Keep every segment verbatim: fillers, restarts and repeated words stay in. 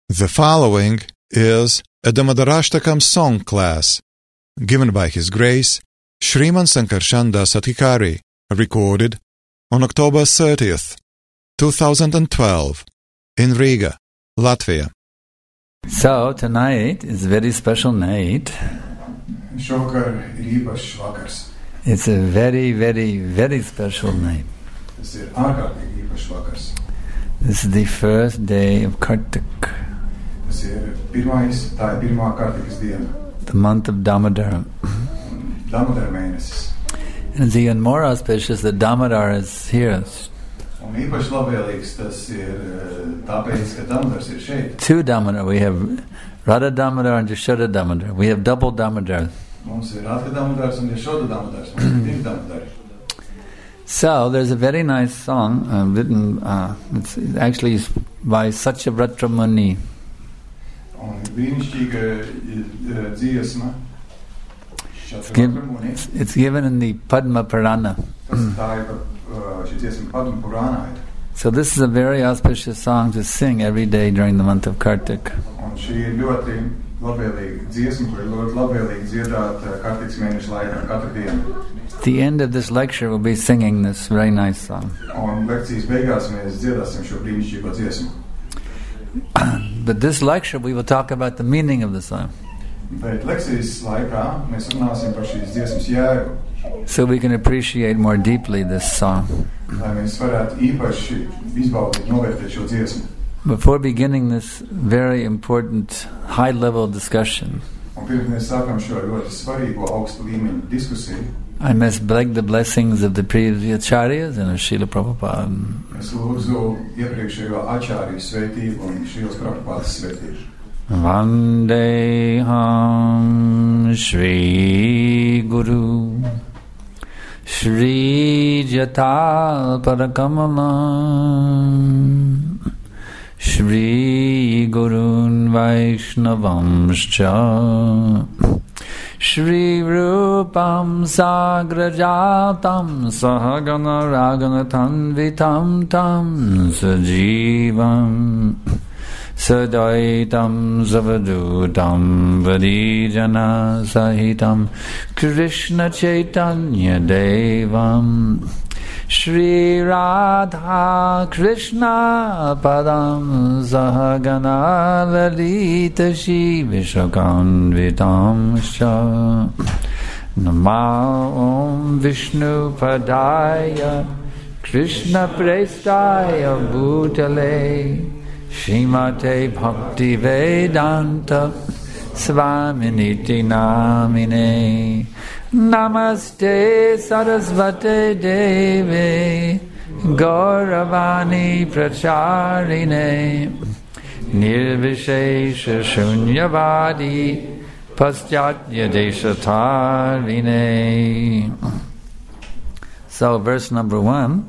The following is a Damodarashtakam song class given by His Grace Shriman Sankarshan Das Adhikari, recorded on October thirtieth, twenty twelve, in Riga, Latvia. So tonight is a very special night. It's a very, very, very special night. This is the first day of Kartik, the month of Damodar. And it's even more auspicious that Damodar is here. Two Damodar. We have Radha Damodar and Yashoda Damodar. We have double Damodar. So there's a very nice song uh, written, uh, it's actually by Satyavrata Muni. It's, give, it's, it's given in the Padma Purana. So this is a very auspicious song to sing every day during the month of Kartik. At the end of this lecture, we'll be singing this very nice song. But this lecture, we will talk about the meaning of the song, so we can appreciate more deeply this song. Before beginning this very important high-level discussion, I must beg the blessings of the previous acharyas and of Srila Prabhupada. Vandeham Shri Guru Shri Jata Parakamalam Shri Gurun Vaishnavamscha Shri Rupam Sagrajatam Sahagana Raganatam Vitam Tam Sajivam Sadaitam Zavadutam Vadijana Sahitam Krishna Chaitanya Devam Shri Radha Krishna Padam Sahagana Lalita Shri Vishakanvitam Sha Nama Om Vishnu Padaya Krishna Prestaya Bhutale Shrimate Bhakti Vedanta Svaminiti Namine Namaste Sarasvate Deve Gauravani Pracharine Nirvishesha Shunyavadi Paschatya Deshatarine. So verse number one,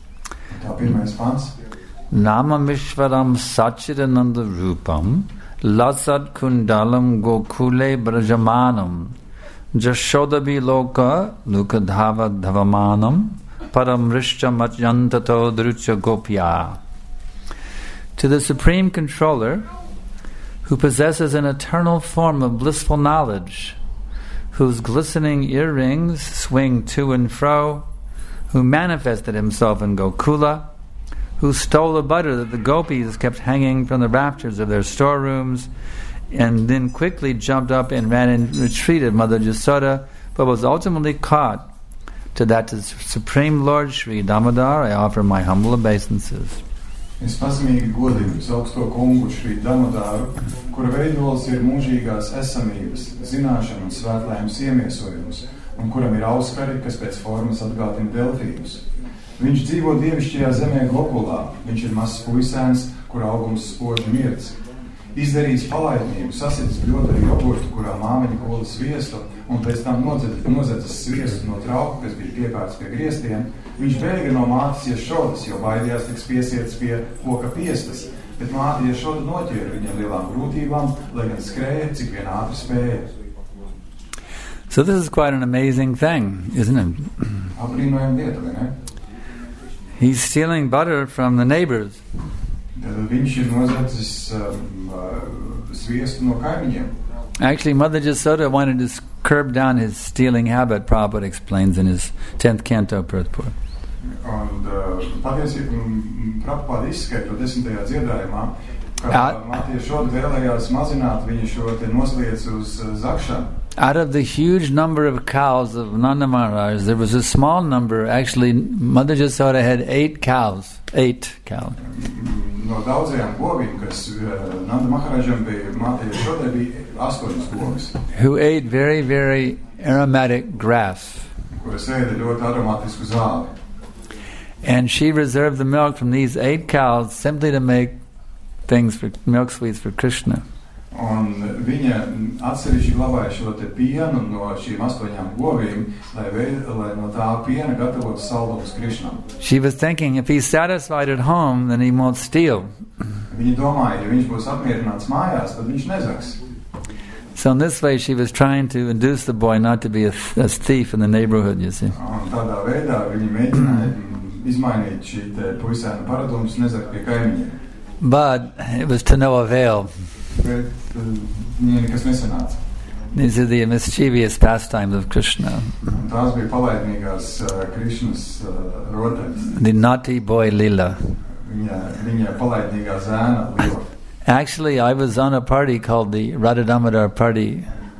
Namamishvaram Satchidananda Rupam Lasat Kundalam Gokule Brajamanam Jashodabi Loka Lukadhava Dhavamanam Paramrishcha Matyantato Drucha Gopya. To the Supreme Controller, who possesses an eternal form of blissful knowledge, whose glistening earrings swing to and fro, who manifested himself in Gokula, who stole the butter that the gopis kept hanging from the rafters of their storerooms, and then quickly jumped up and ran and retreated Mother Yasoda, but was ultimately caught. To that to Supreme Lord Sri Damodar, I offer my humble obeisances. Es pasmīgi godinu augsto kungu Šri Damodaru, kura veidols ir mūžīgās esamības, zināšana un svētlaimes iemiesojums, un kuram ir auskari, kas pēc formas atgādina delfīnus. Viņš dzīvo dievišķajā zemē Gokulā, viņš ir mazs puisēns, kur augums spoži mirts. Izdarījis palaidnību, sasitis bļodaru jogurtu, kurā māmiņa kola sviestu, un pēc tam nozedzis sviestu no trauka, kas bija piekārts pie griestiem. Viņš bēga no mātes Jašodas, jo baidījās tiks piesietas pie koka piestas, bet māte Jašoda noķēra viņam lielām grūtībām, lai gan skrēja, cik vien ātri spēja. So this is quite an amazing thing, isn't it? Apbrīnojama lieta, vai ne? He's stealing butter from the neighbors. Viņš ir nozadzis um, sviestu no kaimiņiem. Actually, Mother Jasoda wanted to curb down his stealing habit, Prabhupada explains in his tenth canto purport. Un uh, patiesībā Prabhupada izskaidro desmitajā dziedājumā, ka Mātija Šoda vēlējās mazināt viņa šo te nosliec uz uh, zakšanu. Out of the huge number of cows of Nanda Maharaj, there was a small number. Actually, Mother Jasoda had eight cows. Eight cows. No daudzajām govīm, kas Nanda Maharajam bija, Mātija Šodai bija astoņas govis. Who ate very, very aromatic grass. Kuras ēda ļoti aromātisku zāli. And she reserved the milk from these eight cows simply to make things for milk sweets for Krishna. Un viņa atsevišķi glabāja šo te pienu no šīm astoņām govīm, lai, veid, lai no tā piena gatavotu saldumus Krišnam. She was thinking, if he's satisfied at home, then he won't steal. Viņa domāja, ja viņš būs apmierināts mājās, tad viņš nezags. So in this way, she was trying to induce the boy not to be a, a thief in the neighborhood, you see. Un tādā veidā viņa mēģināja izmainīt šī te puisēna paradumus, nezagt pie kaimiņiem. But it was to no avail. Bet viņai nekas nesanāca. These are the mischievous pastimes of Krishna. Un tās bija palaidnīgās uh, Krišnas uh, rotaļas. The naughty boy lila. Viņa, viņa palaidnīgā zēna lila. Actually, I was on a party called the Radha Damodar party.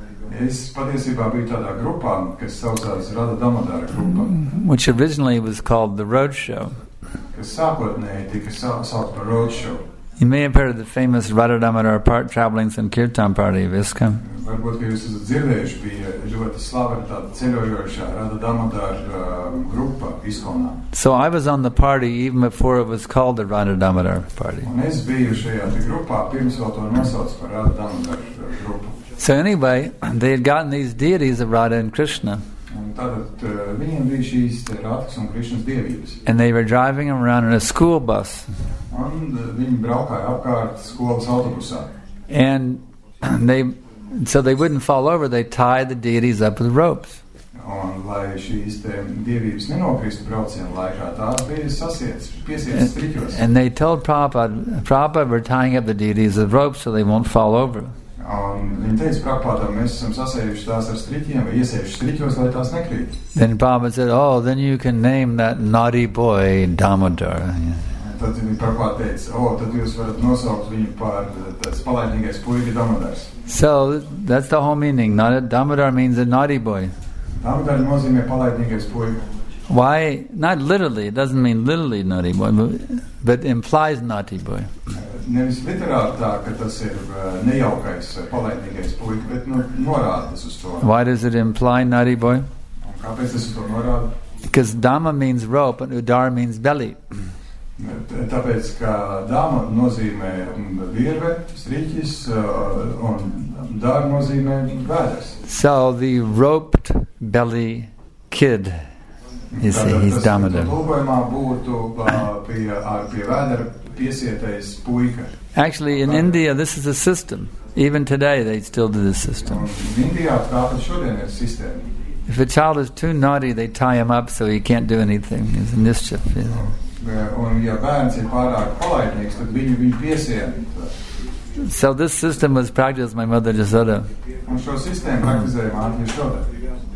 Es patiesībā biju tādā grupā, kas saucās Radha Damodara grupa. Which originally was called the Road Show. Kas sākotnēji tika saukt par Road Show. You may have heard of the famous Radha Damodar part traveling Sankirtan party of ISKCON. Varbūt, ka jūs esat dzirdējuši, bija ļoti slavena tāda ceļojošā Radha Damodar uh, grupa ISKCONā. So I was on the party even before it was called the Radha Damodar party. Un es biju šajā grupā, pirms vēl to nosauc par Radha Damodar grupu. So anyway, they had gotten these deities of Radha and Krishna. Un tātad uh, viņiem bija šīs te Radhas un Krišnas dievības. And they were driving around in a school bus. Un uh, viņi braukāja apkārt skolas autobusā. And they, so they wouldn't fall over, they tied the deities up with ropes. Un lai šīs te dievības nenokristu braucienu laikā, tās bija sasietas, piesietas striķos. And they told Prabhupada, Prabhupada, we're tying up the deities with ropes so they won't fall over. Un viņi teica Prabhupādam, mēs esam sasējuši tās ar striķiem vai iesējuši striķos, lai tās nekrīt. Then Prabhupada said, oh, then you can name that naughty boy Damodar. Tad viņi Prabhupāda teica, oh, tad jūs varat nosaukt viņu par tāds palaidnīgais puika Damodars. So that's the whole meaning. Not Damodar means a naughty boy. Damodar nozīmē palaidnīgais puika. Why? Not literally. It doesn't mean literally naughty boy, but, but implies naughty boy. Nevis literāli tā, ka tas ir nejaukais, palaidnīgais puika, bet nu, norāda tas uz to. Why does it imply naughty boy? Un kāpēc tas uz to norāda? Because Dhamma means rope and Udar means belly. Tāpēc, ka Dhamma nozīmē virve, striķis, un Dāra nozīmē vēders. So the roped belly kid is he's Damodar. Tulkojumā būtu pie, pie vēdera piesietais puika. Actually, in India, this is a system. Even today, they still do this system. Indijā tāpat šodien ir sistēma. If a child is too naughty, they tie him up so he can't do anything. He's a mischief. You know. Un, ja bērns ir pārāk palaidnīgs, tad viņu, viņu piesien. So this system was practiced by Mother Jasoda. Un šo sistēmu praktizēja Mātija Šoda.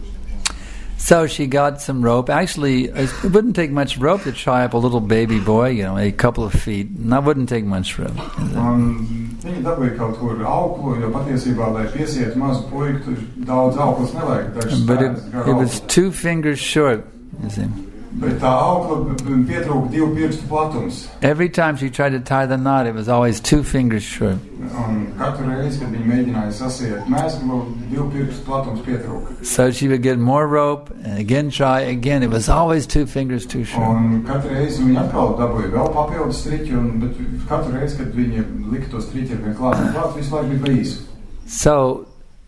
So she got some rope. Actually, it wouldn't take much rope to tie up a little baby boy, you know, a couple of feet. And that wouldn't take much rope. Un viņi dabūja kaut kur auklu, jo patiesībā, lai piesiet mazu puiku, tur daudz auklas nevajag. But it, it was two fingers short, you see. Bet tā aukla pietrūka divu pirkstu platums. Every time she tried to tie the knot, it was always two fingers short. Un katru reizi, kad viņi mēģināja sasiet mēslu, divu pirkstu platums pietrūka. So she would get more rope, and again try, again. It was always two fingers too short. Un katru reizi viņi atkal dabūja vēl papildus striķi, un, bet katru reizi, kad viņi lika to striķi ar vien klāt un klāt, visu laiku bija pa īsu. So,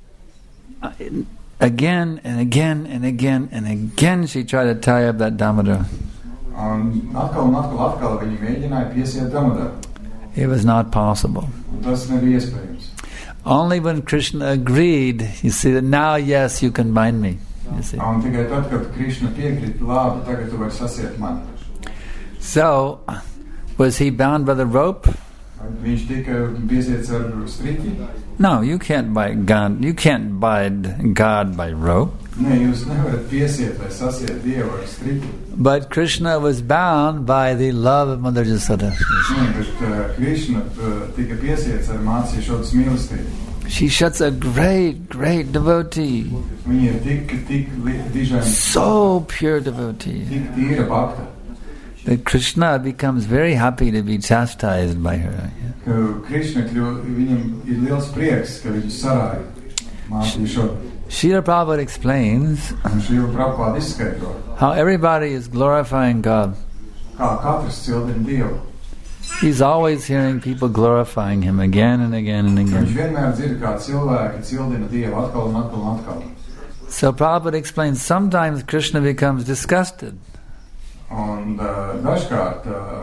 again and again and again and again she tried to tie up that Damodar. Un atkal un atkal, atkal viņi mēģināja piesiet Damodaru. It was not possible. Un tas nebija iespējams. Only when Krishna agreed, you see that now, yes, you can bind me. You see. Un tikai tad, kad Krishna piekrita, labi, tagad tu vari sasiet mani. So, was he bound by the rope? Viņš tika piesiets ar striķi? No, you can't bind God. You can't bind God by rope. Nē, jūs nevarat piesiet vai sasiet Dievu ar striķi. But Krishna was bound by the love of Mother Yasoda. Nē, bet uh, Krishna uh, tika piesiets ar mācīju Šodas mīlestību. She's such a great, great devotee. Viņa ir tik, tik dižaina. So pure devotee. Tik tīra bhakta. That Krishna becomes very happy to be chastised by her. Ka Krishna kļu, viņam ir liels prieks, ka viņu sarāja mācīju Šodu. Srila Prabhupada explains Srila Prabhupada izskaidro, how everybody is glorifying God. Kā katrs cildina Dievu. He's always hearing people glorifying Him again and again and Viņš again. vienmēr dzird, kā cilvēki cildina Dievu atkal un atkal un atkal. So Prabhupada explains sometimes Krishna becomes disgusted. Un uh, dažkārt uh,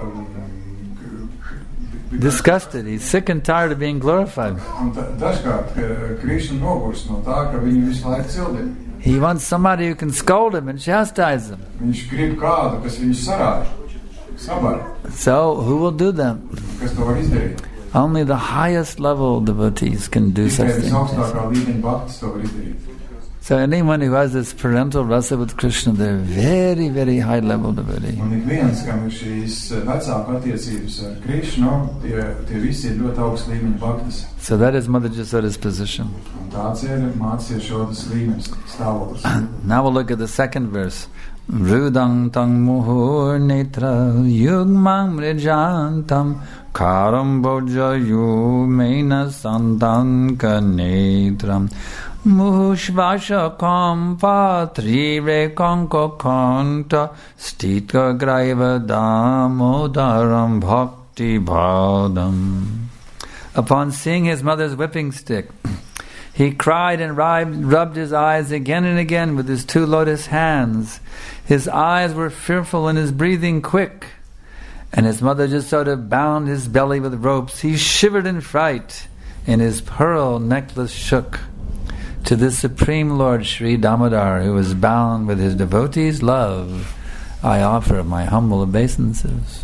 Disgusted. He's sick and tired of being glorified. Un da, dažkārt uh, Krishna nogurst no tā, ka viņu visu laiku cildina. He wants somebody who can scold him and chastise him. Viņš grib kādu, kas viņu sarāja, sabar. So who will do that? Kas to var izdarīt? Only the highest level devotees can do such Tikai things. visaugstākā līmeņa bhaktis to var izdarīt. So anyone who has this parental rasa with Krishna, they're very, very high level devotee. Un ik viens, kam ir šīs vecāku attiecības ar Krishnu, tie, tie visi ir ļoti augsts līmeņa bhaktis. So that is Mother Yasoda's position. Un tāds ir mācīja Šodas līmenis, stāvoklis. Now we'll look at the second verse. Rudang tang muhur netra yugmang mrijantam karam boja yumena santanka netram muhushvasha kampa trive kanko kanta stika graiva damodaram bhakti bhadam. Upon seeing his mother's whipping stick, he cried and rubbed his eyes again and again with his two lotus hands. His eyes were fearful and his breathing quick. And his mother Yasoda bound his belly with ropes. He shivered in fright, and his pearl necklace shook. To this Supreme Lord Sri Damodar, who was bound with his devotees' love, I offer my humble obeisances.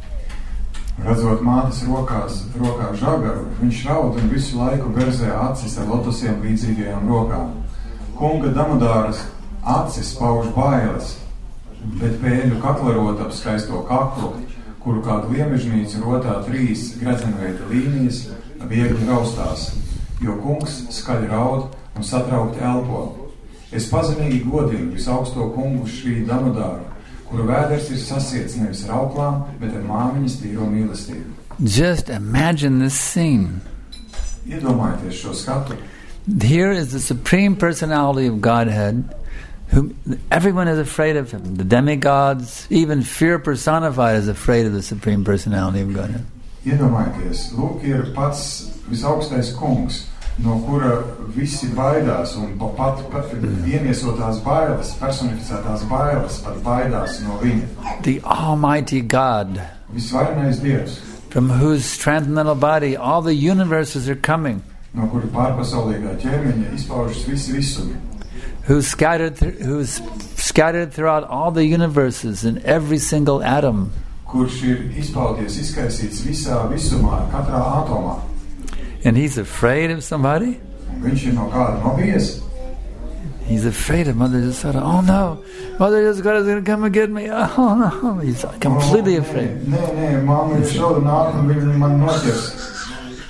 Redzot mātes rokās, rokā žagaru, viņš raud un visu laiku berzē acis ar lotosiem līdzīgajām rokām. Kunga Damodāras acis pauž bailes, bet pēļu kaklarot ap skaisto kaklu, kuru kā gliemežnīca rotā trīs gredzenveida līnijas, viegli raustās, jo kungs skaļi raud un satraukti elpo. Es pazemīgi godinu visaugsto kungu Šrī Damodāru, kuru vēders ir sasiets nevis ar auklām, bet ar māmiņas tīro mīlestību. Just imagine this scene. Iedomājieties šo skatu. Here is the Supreme Personality of Godhead, whom everyone is afraid of him. The demigods, even fear personified, is afraid of the Supreme Personality of Godhead. Iedomājieties, lūk ir pats visaugstais kungs, no kura visi baidās, un pat, pat iemiesotās bailes, personificētās bailes, pat baidās no viņa. The Almighty God, Visvarenais Dievs, from whose transcendental body all the universes are coming, no kura pārpasaulīgā ķermeņa izpaužas visi visumi, who's scattered, th- who's scattered throughout all the universes in every single atom, kurš ir izpaudies, izkaisīts visā visumā, katrā atomā. and he's afraid of somebody? Un viņš ir no kāda nobijies. He's afraid of Mother Yasoda. Oh no, Mother Yasoda is going to come and get me. Oh no, he's completely afraid. Nē, nē, mamma Yasoda nāk un viņa man noķers.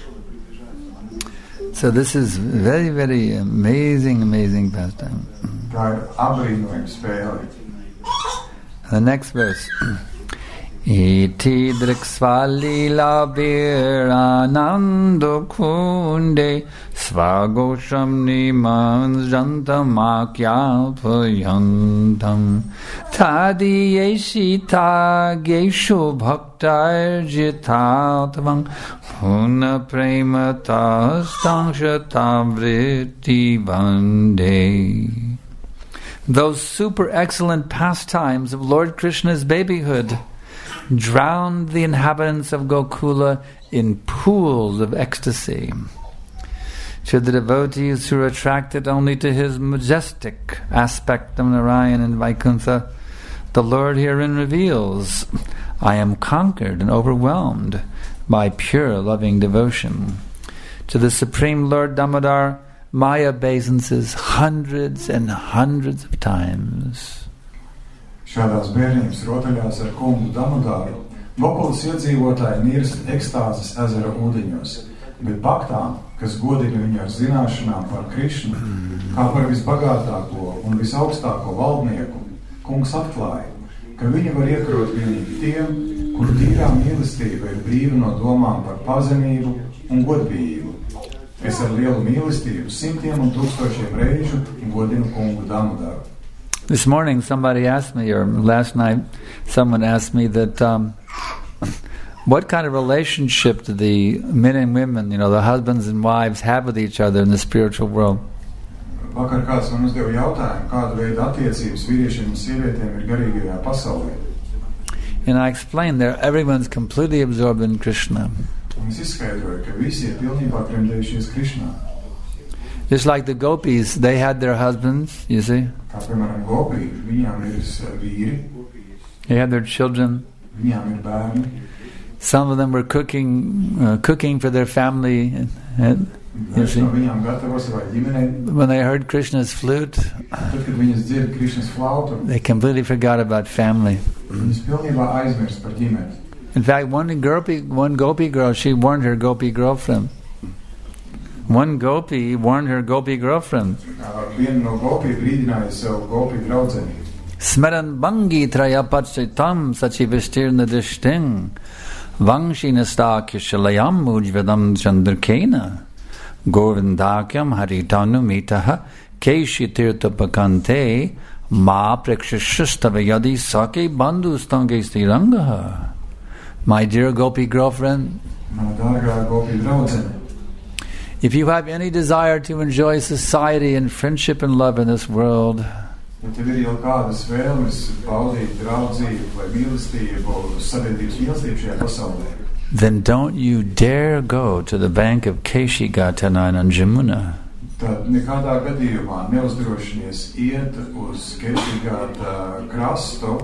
So this is very, very amazing, amazing pastime. Tā ir abrīnojama spēle. The next verse. Iti driksvalila viranando kunde svagosham nimans jantamakyapayantam tadi yeshita geshu bhaktarjitatvam puna prematastamshatavriti vande. Those super excellent pastimes of Lord Krishna's babyhood drowned the inhabitants of Gokula in pools of ecstasy. To the devotees who are attracted only to his majestic aspect of Narayan and Vaikuntha, the Lord herein reveals, I am conquered and overwhelmed by pure loving devotion. To the Supreme Lord Damodar, Maya obeisances hundreds and hundreds of times. Šādās bērnības rotaļās ar kungu Damodaru Gokulas iedzīvotāji nirst ekstāzes ezera ūdeņos, bet baktām, kas godina viņu ar zināšanām par Krišnu, kā par visbagātāko un visaugstāko valdnieku, kungs atklāja, ka viņi var iekarot vienīgi tiem, kuru tīrā mīlestība ir brīva no domām par pazemību un godbijību. Es ar lielu mīlestību simtiem un tūkstošiem reižu godinu kungu Damodaru. This morning somebody asked me, or last night someone asked me that um, what kind of relationship do the men and women, you know, the husbands and wives have with each other in the spiritual world? Vakar kāds man uzdeva jautājumu, kāda veida attiecības vīriešiem un sievietēm ir garīgajā pasaulē. And I explained that everyone's completely absorbed in Krishna. Un es izskaidroju, ka visi ir pilnībā kremdējušies Krišnā. Just like the gopis, they had their husbands, you see. Kā piemēram gopi, viņām ir vīri. They had their children. Viņām ir bērni. Some of them were cooking, uh, cooking for their family. And, and, you see. When they heard Krishna's flute, Tad, kad viņas dzird Krišnas flautu, they completely forgot about family. viņas pilnībā aizmirst par ģimeni. In fact, one gopi, one gopi girl, she warned her gopi girlfriend. One gopi warned her gopi girlfriend. Viena no gopi brīdināja savu gopi draudzeni. Smeran bangi trayapachitam sachivistirna dishting vangshina kishalayam ujvedam chandrakena govindakyam haritanu mitaha keshitirtapakante ma prekshishtavyadi sake bandhu stange stirangaha. My dear gopi girlfriend, Mana dārgā gopi draudzene, if you have any desire to enjoy society and friendship and love in this world, ja tev ir jau kādas vēlmes baudīt draudzību vai mīlestību, sabiedrības mīlestību šajā pasaulē, then don't you dare go to the bank of Keshigatana and Jamuna. tad nekādā gadījumā neuzdrošinies iet uz Kešigata krastu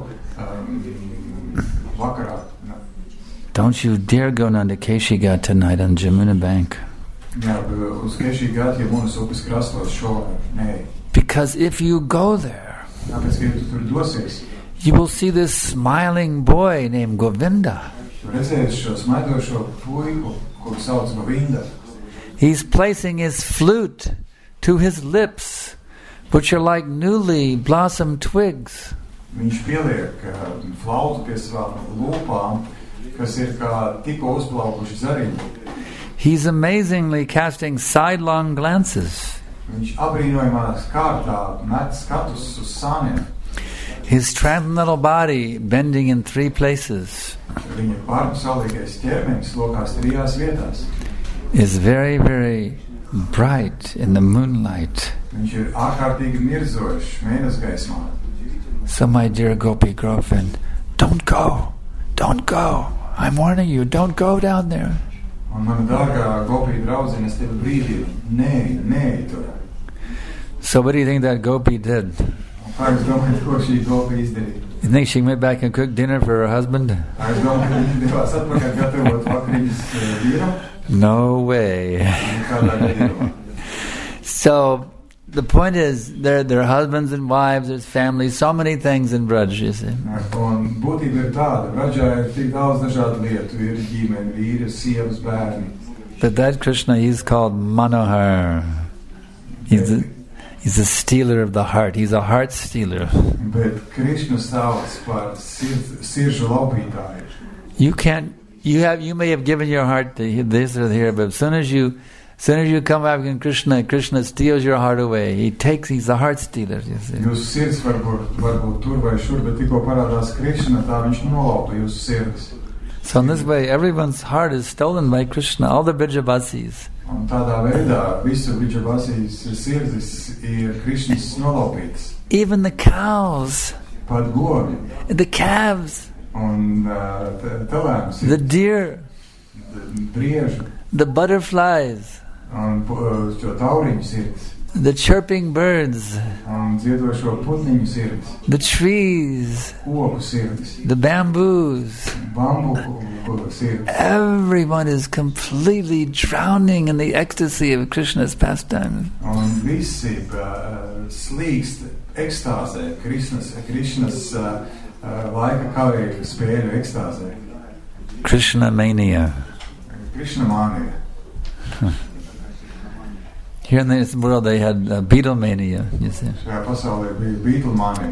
um, vakarā. Don't you dare go down to Keshigat tonight on Jamuna Bank. Jā, uz Kešigata, ja Munas upes krastos šovakar, nē. Because if you go there, Tāpēc, ka ja tu tur dosies, you will see this smiling boy named Govinda. tu redzēsi šo smaidošo puiku, kuru sauc Govinda. He's placing his flute to his lips, which are like newly blossomed twigs. Viņš pieliek uh, flautu pie savām lūpām, kas ir kā tikko uzplaukuši zariņi. He's amazingly casting sidelong glances. Viņš abrīnojamās kārtā met skatus uz sāniem. His transcendental body bending in three places Viņa pārpasaulīgais ķermenis lokās trijās vietās. is very, very bright in the moonlight. Viņš ir ārkārtīgi mirzošs mēnes gaismā. So my dear gopi girlfriend, don't go, don't go. I'm warning you, don't go down there. Un mana dārgā gopi draudzene, es tevi brīdinu, nē, nē, tur. So what do you think that gopi did? Kā jūs domājat, ko šī gopi izdarīja? You think she went back and cooked dinner for her husband? Kā jūs domājat, ka viņa devās atpakaļ gatavot vakariņas vīram? No way. Nekādā gadījumā. So the point is, there there are husbands and wives, there's families, so many things in Braj, you see. Un būtība ir tāda, Braģā ir tik daudz dažādu lietu, ir ģimeni, vīri, sievas, bērni. But that Krishna, he's called Manohar. He's a, he's a stealer of the heart. He's a heart stealer. Bet Krišnu sauc par sird, siržu laupītāju. You can't, you have, you may have given your heart to this or here, but as soon as you As soon as you come back in Krishna, Krishna steals your heart away. He takes, he's a heart stealer, you see. Jūsu sirds varbūt, varbūt tur vai šur, bet tikko parādās Krišna, tā viņš nolaupa jūsu sirds. So in this way, everyone's heart is stolen by Krishna, all the Brijabasis. Un tādā veidā visu Brijabasis sirds ir Krišnas nolaupītas. Even the cows. Pat govi. The calves. Un uh, telēms. The deer. Brieži. The butterflies. Un šo tauriņu sirds. The chirping birds, un dziedošo putniņu sirdis, the trees, koku sirdis, the bamboos. bambuku sirdis. Everyone is completely drowning in the ecstasy of Krishna's pastimes. Un visi uh, slīkst ekstāzē, Krishnas, Krishnas uh, uh, laika kavēju spēļu ekstāzē. Krishna mania. Krishna mānija. Here in this world they had uh, Beatlemania, you see. Šajā pasaulē bija Beatlemania.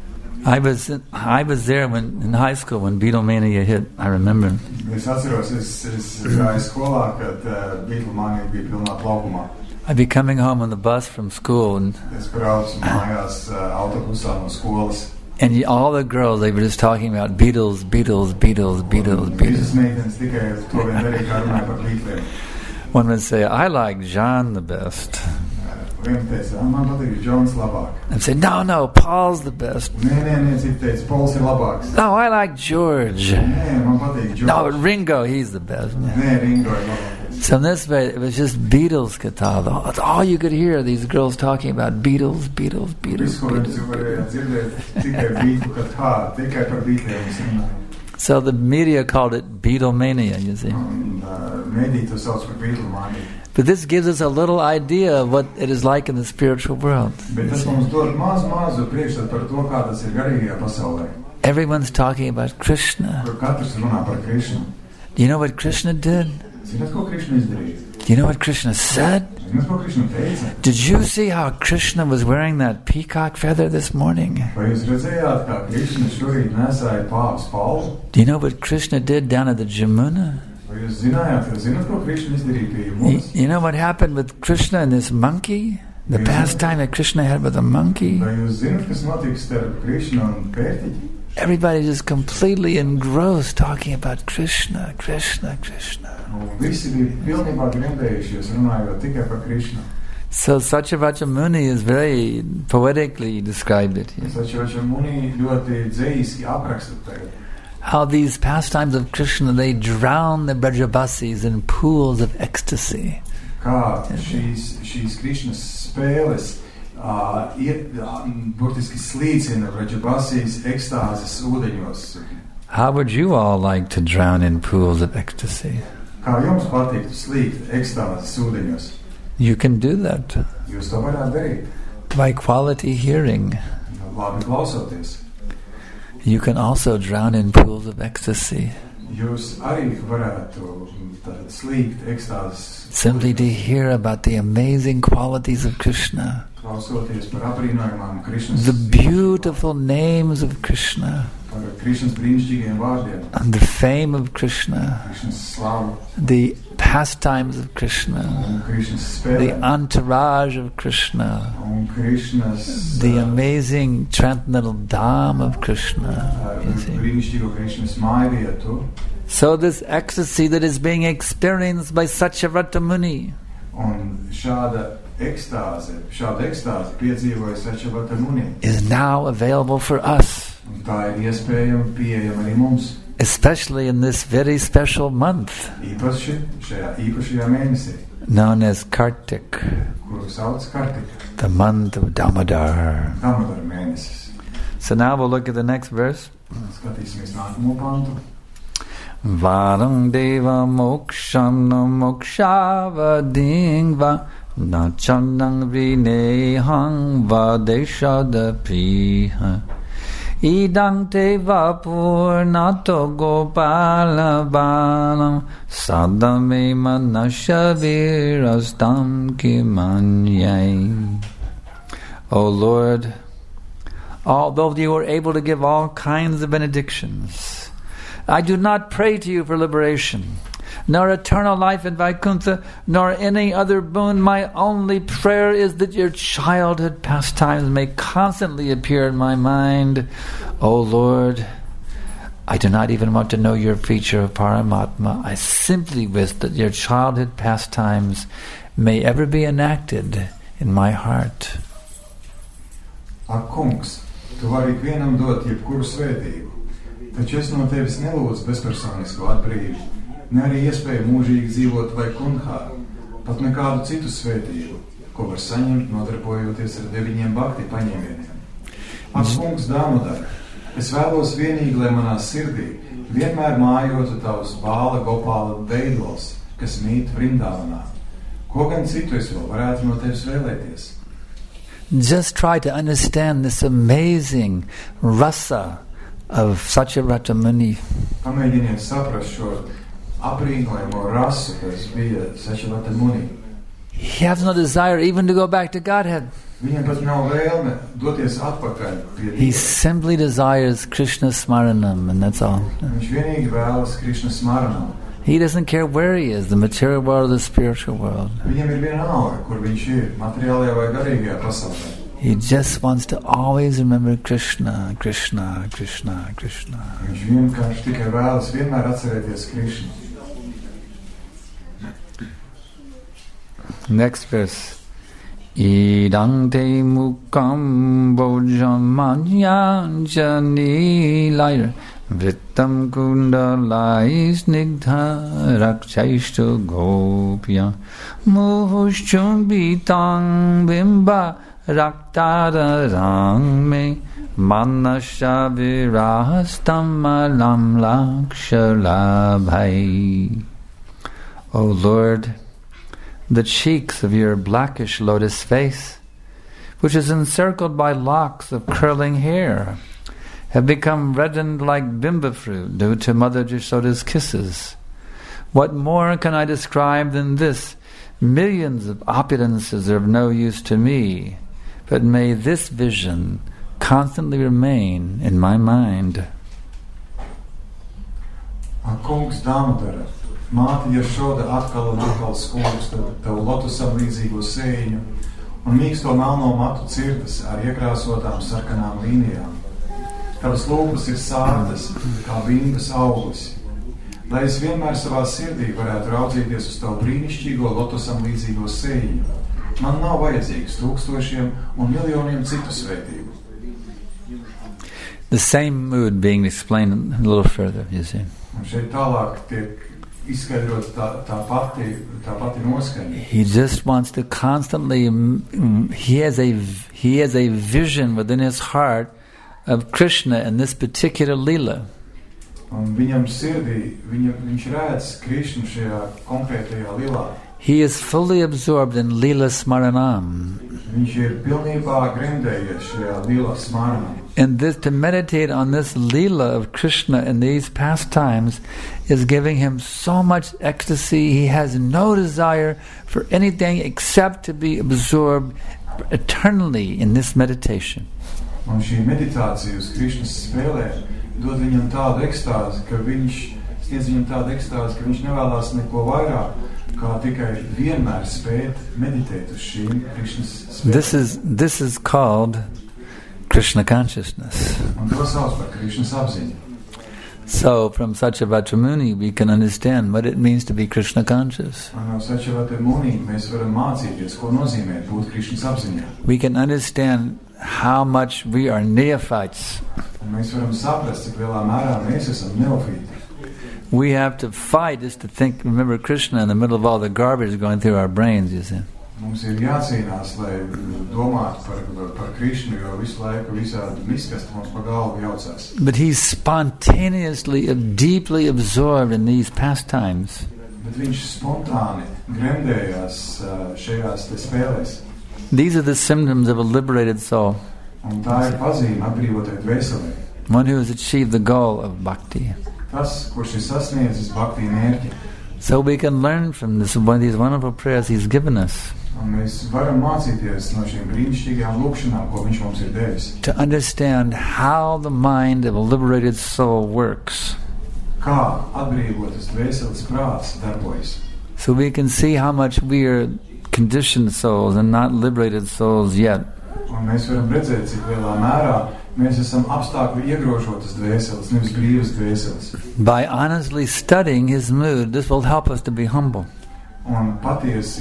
I was I was there when in high school when Beatlemania hit. I remember. Es atceros, es, es gāju skolā, kad uh, Beatlemania bija pilnā plaukumā. I'd be coming home on the bus from school, and Es braucu mājās uh, autobusā no skolas. and you, all the girls, they were just talking about Beatles, Beatles, Beatles, Beatles, Visas Beatles. meitenes tikai to vien darīja, kā runāja par Beatliem. One would say, "I like John the best." Viena teica, man patīk Džons labāk. I'd say, "No, no, Paul's the best." Nē, nē, nē, citi teica, Pols ir labāks. "No, I like George." Nē, man patīk Džons. "No, Ringo, he's the best." Nē, Ringo ir labāks. So in this way, it was just Beatles guitar. That's all you could hear, these girls talking about Beatles, Beatles, Beatles, Visu, ko Beatles. viņi varēja dzirdēt, tikai Beatlu, kad tā, tikai par Beatliem mēs runājam. So the media called it Beatlemania, you see. Un uh, mēdī to sauc par Beatlemāniju. But this gives us a little idea of what it is like in the spiritual world. Bet tas mums dod mazu, mazu priekšstatu par to, kā tas ir garīgajā pasaulē. Everyone's talking about Krishna. Kur katrs runā par Krishnu. Do you know what Krishna did? Zināt, ko Krishna izdarīja? Do you know what Krishna said? Zināt, ko Krishna teica? Did you see how Krishna was wearing that peacock feather this morning? Vai jūs redzējāt, kā Krishna šorīt nesāja pāvs palvu? Do you know what Krishna did down at the Jamuna? Vai jūs zinājāt, ka zināt, ko Krishna izdarīja pie You, mums? you know what happened with Krishna and this monkey? The pastime that Krishna had with the monkey? Vai jūs zināt, kas notika starp Krishna un pērtiķi? Everybody's just completely engrossed talking about Krishna, Krishna, Krishna. Un visi bija pilnībā gremdējušies runājot tikai par Krishnu. So Satyavacana Muni is very poetically described it here. Satyavacana Muni ļoti dzējiski apraksta tagad. How these pastimes of Krishna, they drown the Brajabasis in pools of ecstasy. Kā šīs, šīs Krishnas spēles uh, iet, uh, burtiski slīcina Vrajabasijas ekstāzes ūdeņos. How would you all like to drown in pools of ecstasy? Kā jums patīktu slīgt ekstāzes ūdeņos? You can do that Jūs to varētu darīt. by quality hearing. Labi klausoties. You can also drown in pools of ecstasy. Jūs arī varētu tātad slīgt ekstāzes Simply to hear about the amazing qualities of Krishna, klausoties par aprīnojumām Krishnas, the beautiful names of Krishna, par Krishnas brīnišķīgiem vārdiem, and the fame of Krishna, Krishnas slavu the pastimes of Krishna, un Krishnas the spēlēm entourage of Krishna, un Krishnas the uh, amazing transcendental Dham of Krishna. uh, You see. brīnišķīgo Krishnas mājvietu. So this ecstasy that is being experienced by Satyavacana Muni, Un šāda ekstāze, šāda ekstāze piedzīvoja Satyavacana Muni. is now available for us, Un tā ir iespējama, pieejama arī mums. especially in this very special month Īpaši šajā īpašajā mēnesī, known as Kartik, kuru sauc Kartika, the month of Damodar. Damodara mēnesis. So now we'll look at the next verse. Skatīsimies nākamo pantu. Varang deva moksham no mokshava nachanang vinehang vadeshada priha idang te vapurnato gopala balam sadame manashavirastam kimanyai. O Lord, although you are able to give all kinds of benedictions, I do not pray to you for liberation, nor eternal life in Vaikuntha, nor any other boon. My only prayer is that your childhood pastimes may constantly appear in my mind. O Lord, I do not even want to know your feature of Paramatma. I simply wish that your childhood pastimes may ever be enacted in my heart. Ak, kungs, tu vari ikvienam dot jebkuru svētību, taču es no tevis nelūdzu bezpersonisko atbrīvu, ne arī iespēju mūžīgi dzīvot vai kunhā, pat nekādu citu svētību. ko var saņemt nodarbojoties ar deviņiem bhakti paņēmieniem. Ak, kungs Damodara, es vēlos vienīgi, lai manā sirdī vienmēr mājotu tavs Bāla Gopāla veidols, kas mīt Vrindāvanā. Ko gan citu es vēl varētu no tevis vēlēties? Just try to understand this amazing rasa of Satyavrat Muni. Pamēģiniet saprast šo aprīnojamo rasu, kas bija Satyavrat Muni. He has no desire even to go back to Godhead. Viņam pat nav vēlme doties atpakaļ pie Dieva. He simply desires Krishna Smaranam, and that's all. Viņš vienīgi vēlas Krishna Smaranam. He doesn't care where he is, the material world or the spiritual world. Viņam ir vienalga, kur viņš ir, materiālajā vai garīgajā pasaulē. He just wants to always remember Krishna, Krishna, Krishna, Krishna. Viņš vienkārši tikai vēlas vienmēr atcerēties Krishnu. Next verse. Idang te mukam bojamanya jani lair vittam kundalai snigdha rakchaishtu gopya muhushchumbitang bimba raktadarang me manasya virahastam alam lakshalabhai. O Lord, the cheeks of your blackish lotus face, which is encircled by locks of curling hair, have become reddened like bimba fruit due to Mother Jashoda's kisses. What more can I describe than this? Millions of opulences are of no use to me, but may this vision constantly remain in my mind. Kungs Damodara, māte Jašoda atkal un atkal skūpsta tavu lotusam līdzīgo sēņu un mīksto melno matu cirtas ar iekrāsotām sarkanām līnijām. Tavas lūpas ir sārtas kā bimbas auglis. Lai es vienmēr savā sirdī varētu raudzīties uz tavu brīnišķīgo lotusam līdzīgo sēņu, man nav vajadzīgs tūkstošiem un miljoniem citu svētību. The same mood being explained a little further, you see. Un šeit tālāk tiek izskaidrot tā, tā pati, tā pati noskaņa. He just wants to constantly, he has a he has a vision within his heart of Krishna in this particular lila. Un viņam sirdī, viņa, viņš redz Krishnu šajā konkrētajā lilā. He is fully absorbed in lila smaranam. Viņš ir pilnībā gremdējies šajā lila smaranam. And this, to meditate on this lila of Krishna in these pastimes is giving him so much ecstasy. He has no desire for anything except to be absorbed eternally in this meditation. Un šī meditācija uz Krishnas spēlēm dod viņam tādu ekstāzi, ka viņš sniedz viņam tādu ekstāzi, ka viņš nevēlās neko vairāk, kā tikai vienmēr spēt meditēt uz šīm Krishnas spēlēm. This is this is called Krishna consciousness. Un to sauc par Krishnas apziņu. So, from Satyavrat Muni, we can understand what it means to be Krishna conscious. Un no Satyavrat Muni mēs varam mācīties, ko nozīmē būt Krishnas apziņā. We can understand how much we are neophytes. Un mēs varam saprast, cik lielā mērā mēs esam neofīti. We have to fight just to think, remember Krishna in the middle of all the garbage going through our brains, you see. Mums ir jācīnās, lai domātu par, par Krishnu, jo visu laiku visādi miskasti mums pa galvu jaucās. But he's spontaneously, deeply absorbed in these pastimes. Bet viņš spontāni gremdējās šajās te spēlēs. These are the symptoms of a liberated soul. Un tā ir pazīme atbrīvotai dvēselē. One who has achieved the goal of bhakti. Tas, kurš ir sasniedzis bhakti mērķi. So we can learn from this, one of these wonderful prayers he's given us. Un mēs varam mācīties no šīm brīnišķīgajām lūkšanām, ko viņš mums ir devis. To understand how the mind of a liberated soul works. Kā atbrīvotas dvēseles prāts darbojas. So we can see how much we are conditioned souls and not liberated souls yet. Un mēs varam redzēt, cik lielā mērā mēs esam apstākļu iegrožotas dvēseles, nevis brīvas dvēseles. By honestly studying his mood, this will help us to be humble. Un patiesi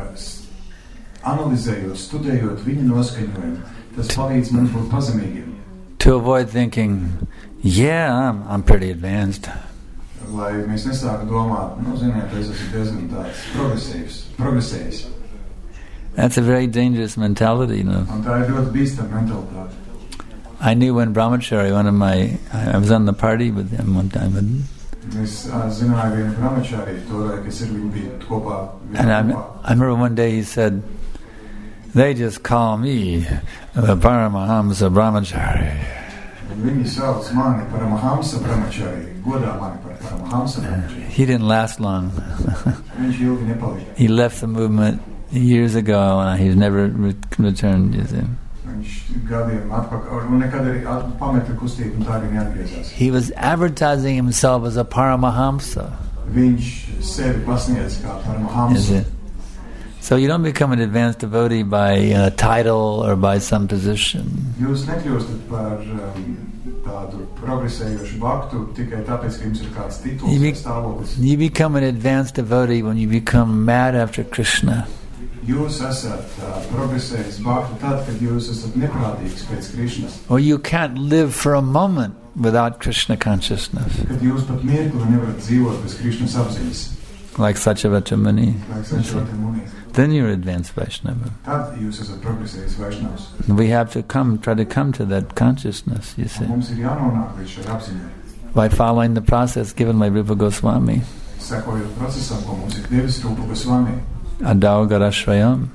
analizējot, studējot viņa noskaņojumu, tas palīdz mums būt pazemīgiem. To avoid thinking, yeah, I'm, I'm pretty advanced. Lai mēs nesāku domāt, nu, ziniet, es esmu diezgan tāds progresīvs, progresējis. That's a very dangerous mentality, you know. Un tā ir ļoti bīstama mentalitāte. I knew when Brahmachari, one of my, I was on the party with him one time, and, Es uh, zināju vienu Brahmachari, toreiz, kas ir viņi bija kopā. and I, I remember one day he said, they just call me the Paramahamsa Brahmachari. Viņi sauc mani par Paramahamsa Brahmachari, godā mani par Paramahamsa Brahmachari. He didn't last long. Viņš ilgi nepalika. He left the movement years ago, and he's never re- returned, you see. Viņš gadiem atpakaļ, un nekad arī at, pameta kustību, un tā arī neatgriezās. He was advertising himself as a Paramahamsa. Viņš sevi pasniedz kā Is Paramahamsa. it? So you don't become an advanced devotee by a title or by some position. Jūs nekļūstat par um, tādu progresējošu baktu tikai tāpēc, ka jums ir kāds tituls You vai be- stāvoklis. You become an advanced devotee when you become mad after Krishna. Jūs esat uh, progresējis baktu tad, kad jūs esat neprātīgs pēc Krišnas. Or you can't live for a moment without Krishna consciousness. Kad jūs pat mirkli nevarat dzīvot bez Krišnas apziņas. Like Satyavata Muni. Like Satyavata Muni. Then you're advanced Vaishnava. Tad jūs esat progresējis Vaišnavs. We have to come, try to come to that consciousness, you see, Un mums ir jānonāk līdz šai apziņai. by following the process given by Rupa Goswami. Sekojot procesam, ko mums ir devis Rupa Goswami. Adao Garashvayam.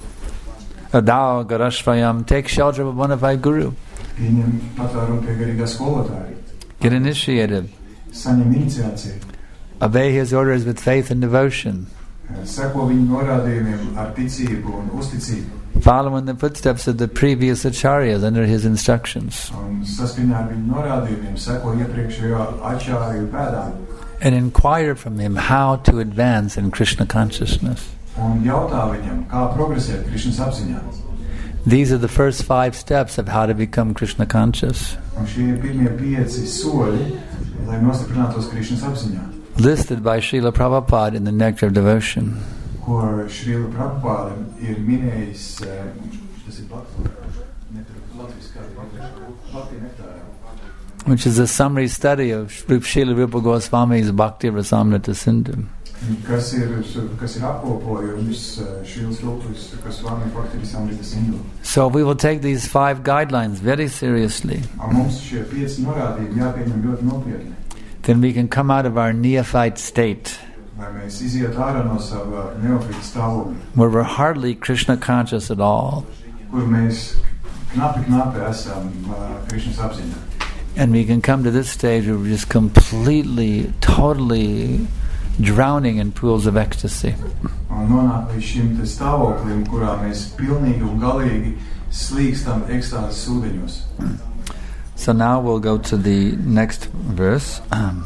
Adao Garashvayam. Take shelter of a bona fide guru. Pieņem patvērumu pie garīgā skolotāja. Get initiated. Saņem iniciāciju. Obey his orders with faith and devotion. Seko viņu norādījumiem ar ticību un uzticību. Follow in the footsteps of the previous acharyas under his instructions. Un saskaņā ar viņu norādījumiem seko iepriekšējo ačāriju pēdām. And inquire from him how to advance in Krishna consciousness. Un jautā viņam, kā progresēt Krišnas apziņā. These are the first five steps of how to become Krishna conscious, Un šie ir pirmie pieci soļi, lai nostiprinātos Krišnas apziņā. listed by Srila Prabhupada in the Nectar of Devotion. Ko Šrila Prabhupāda ir minējis, eh, tas ir latviskā Bhakti nektārā. Which is a summary study of Srila Rupa Goswami's Bhakti Rasamrita Sindhu. Kas ir, kas ir apkopojums Šrilas Rupas Gosvami Bhakti Rasamrita Sindhu. So we will take these five guidelines very seriously. Un mums šie pieci norādījumi jāpieņem ļoti nopietni. Then we can come out of our neophyte state, Lai mēs iziet ārā no sava neofita stāvokļa, where we're hardly Krishna conscious at all, kur mēs knapi knapi esam uh, Krišnas apziņā. and we can come to this stage where we're just completely, totally drowning in pools of ecstasy. Un nonāk līdz šim te stāvoklim, kurā mēs pilnīgi un galīgi slīkstam ekstāzes ūdeņos. So now we'll go to the next verse.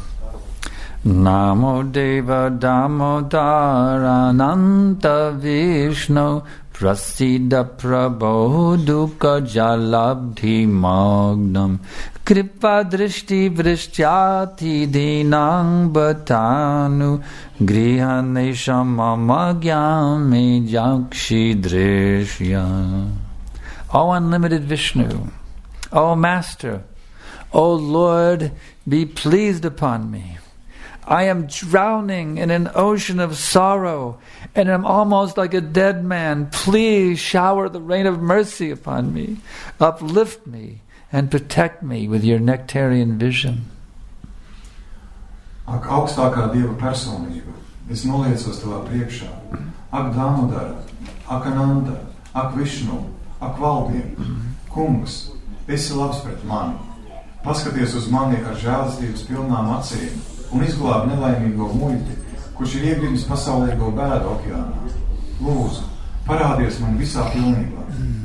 Namo Deva Damodara Ananta Vishnu Prasida Prabho Dukkha Jalabdhi Magnam Kripa Drishti Vrishtyati Dinang Bhatanu Grihanesham Mama Gyami Jakshi Drishya. O unlimited Vishnu, O Master, O Lord, be pleased upon me. I am drowning in an ocean of sorrow and am almost like a dead man. Please shower the rain of mercy upon me. Uplift me and protect me with your nectarian vision. Ak, augstākā Dieva personība, es noliecos tavā priekšā. Ak, Damodara, ak, Ananta, ak, Višnu, ak, valdniek, kungs, esi labs pret mani. Paskaties uz mani ar žēlastības pilnām acīm un izglāb nelaimīgo muļķi, kurš ir iegribis pasaulīgo bēdu okeānā. Lūdzu, parādies man visā pilnībā.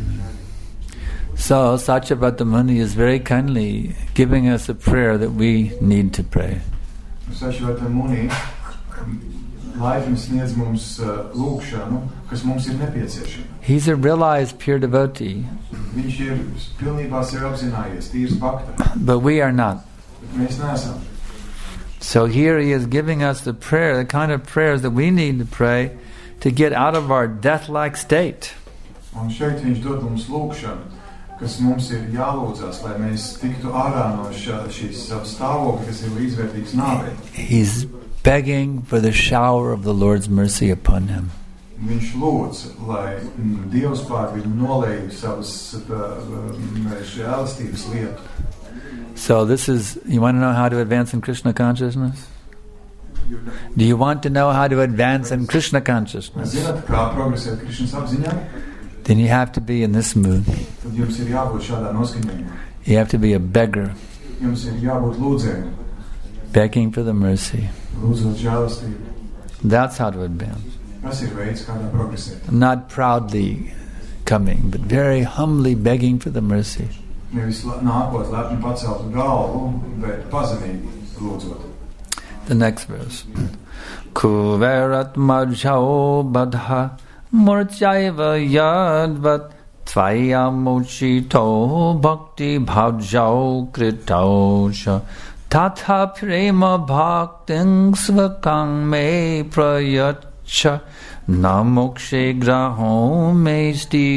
So Satyavata Muni is very kindly giving us a prayer that we need to pray. Satyavata Muni laipni sniedz mums uh, lūgšanu, kas mums ir nepieciešama. He's a realized pure devotee, Viņš ir pilnībā sevi apzinājies, tīrs bhakta, but we are not. bet mēs neesam. So here he is giving us the prayer, the kind of prayers that we need to pray to get out of our death-like state. Un šeit viņš dod mums lūgšanu, kas mums ir jālūdzās, lai mēs tiktu ārā no šā, šīs savas stāvokļa, kas ir līdzvērtīgs nāvei. He's begging for the shower of the Lord's mercy upon him. Viņš lūdz, lai Dievs pār viņu nolēja savas žēlastības lietu. So this is, you want to know how to advance in Krishna consciousness? Do you want to know how to advance in Krishna consciousness? Zināt, kā progresēt Krishnas apziņā? Then you have to be in this mood. Tad jums ir jābūt šādā noskaņojumā. You have to be a beggar. Jums ir jābūt lūdzējiem. Begging for the mercy. Lūdzot žēlastību. That's how to advance. Tas ir veids, kādā progresēt. Not proudly coming, but very humbly begging for the mercy. Nevis nākot lepni pacelt galvu, bet pazemīgi lūdzot. The next verse. Kuverat majhao badha murchaiva yadvat tvaya mochito bhakti bhajao kritosha tatha prema bhakting svakang me prayatcha namokshe graho mesti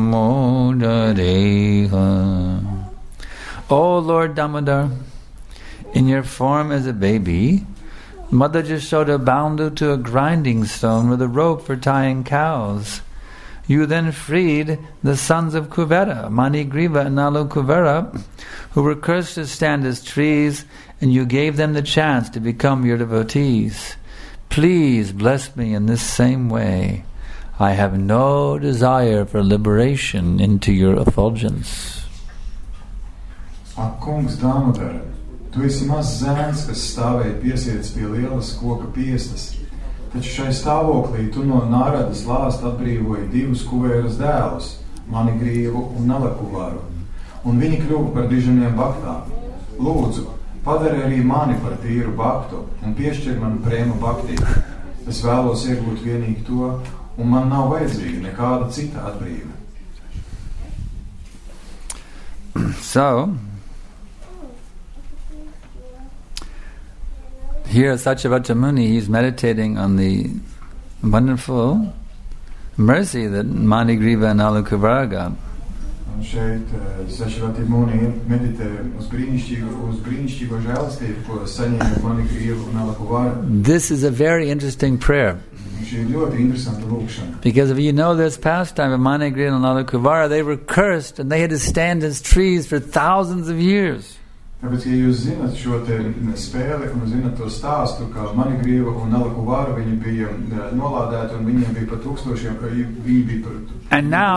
damodareha. O Lord Damodar, in your form as a baby, Mother Yashoda bound you to a grinding stone with a rope for tying cows. You then freed the sons of Kuvera, Manigriva and Nalu Kuvera, who were cursed to stand as trees, and you gave them the chance to become your devotees. Please bless me in this same way. I have no desire for liberation into your effulgence. Ak, kungs Damodara, tu esi mazs zēns, kas stāvēja piesiets pie lielas koka piestas, taču šai stāvoklī tu no Nāradas lāsta atbrīvoji divus Kuvēras dēlus, Manigrīvu un Nalakuvāru, un viņi kļuva par diženiem baktām. Lūdzu, padari arī mani par tīru baktu un piešķir man prēmu baktī. Es vēlos iegūt vienīgi to, un man nav vajadzīga nekāda cita atbrīva. So, here Satyavata Muni, he's meditating on the wonderful mercy that Manigriva and Nalakuvara got. Un šeit Satyavata Muni meditē uz brīnišķīgo, uz brīnišķīgo žēlastību, ko saņēma Manigriva un Nalakuvara. This is a very interesting prayer. Šī ir ļoti interesanta lūkšana. Because if you know this pastime of Manigriva and Nalakuvara, they were cursed and they had to stand as trees for thousands of years. Tāpēc, ja jūs zinat šo te spēli un zinat to stāstu, ka Manigriva un Nalakuvara viņi bija nolādēti un viņiem bija pa tūkstošiem, viņi bija par and now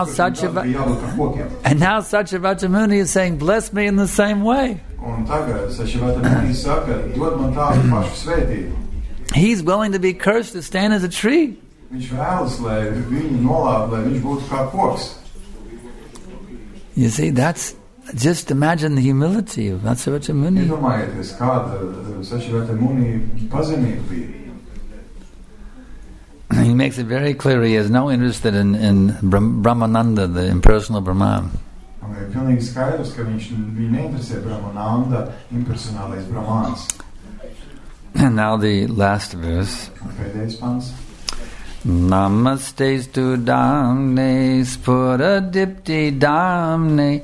Satyavata Muni is saying, bless me in the same way. Un tagad Satyavata Muni saka, dod man tādu pašu svētību. He's willing to be cursed to stand as a tree. Viņš vēlas, lai viņu nolāda, lai viņš būtu kā koks. You see, that's just imagine the humility of Satyavata Muni. Iedomājieties, kāda Satyavata Muni pazemība bija. He makes it very clear he has no interest in, in Brahmananda, the impersonal Brahman. Ir pilnīgi skaidrs, ka viņš viņu neinteresē Brahmananda, impersonālais Brahmans. And now the last verse. Pēdējais pants. Namastestu damne spuradipti damne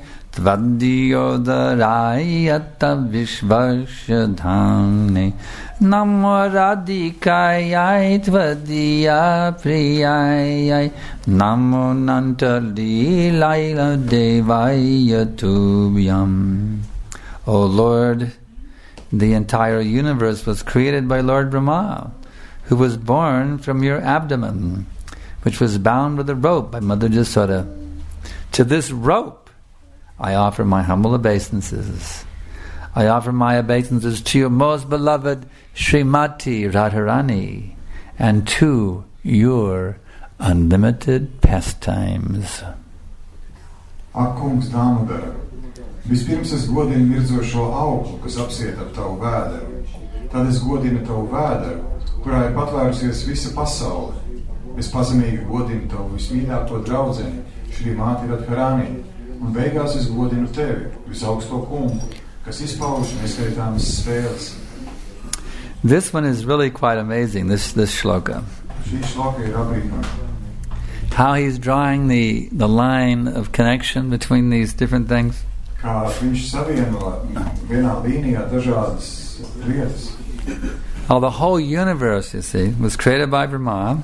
Tvaddiyodarayata vishvashadhamne Namo radhikayai tvadiya priyayai Namo nantalilaila devaya tubhyam. O Lord, the entire universe was created by Lord Brahma, who was born from your abdomen, which was bound with a rope by Mother Yashoda. To this rope I offer my humble obeisances. I offer my obeisances to your most beloved Srimati Radharani and to your unlimited pastimes. Ak, kungs Damodara, vispirms es godinu mirdzošo auglu, kas apsiet ap tavu vēderu. Tad es godinu tavu vēderu, kurā ir patvērusies visa pasaule. Es pazemīgi godinu tavu vismīļāko draudzeni, Srimati Radharani, un beigās es godinu tevi, visaugsto kungu, kas izpauž neskaitāmas spēles. This one is really quite amazing, this, this shloka. Šī shloka ir abrīnojama. How he's drawing the, the line of connection between these different things. Kā viņš savieno vienā līnijā dažādas lietas. Oh, the whole universe, you see, was created by Brahma.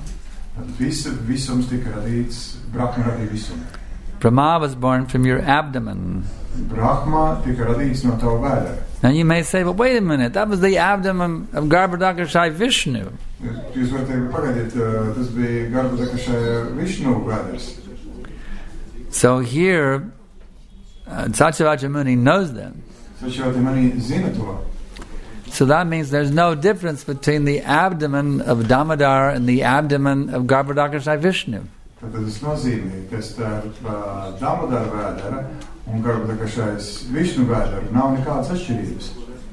Tad visa, visums tika radīts, Brahma radīja visumu. Brahma was born from your abdomen. Brahma tika radīts no tava vēdera. Now you may say, well, wait a minute, that was the abdomen of Garbhodakashai Vishnu. Jūs varat teikt, pagaidiet, tas bija Garbhodakashai Vishnu vēders. So here, uh, Satyavāca Muni knows that. Satyavāca Muni zina to. So that means there's no difference between the abdomen of Damodar and the abdomen of Garbhodakashai Vishnu. Tad tas nozīmē, ka starp uh, Damodara vēdera un Garbhodakashais Vishnu vēdera nav nekādas atšķirības.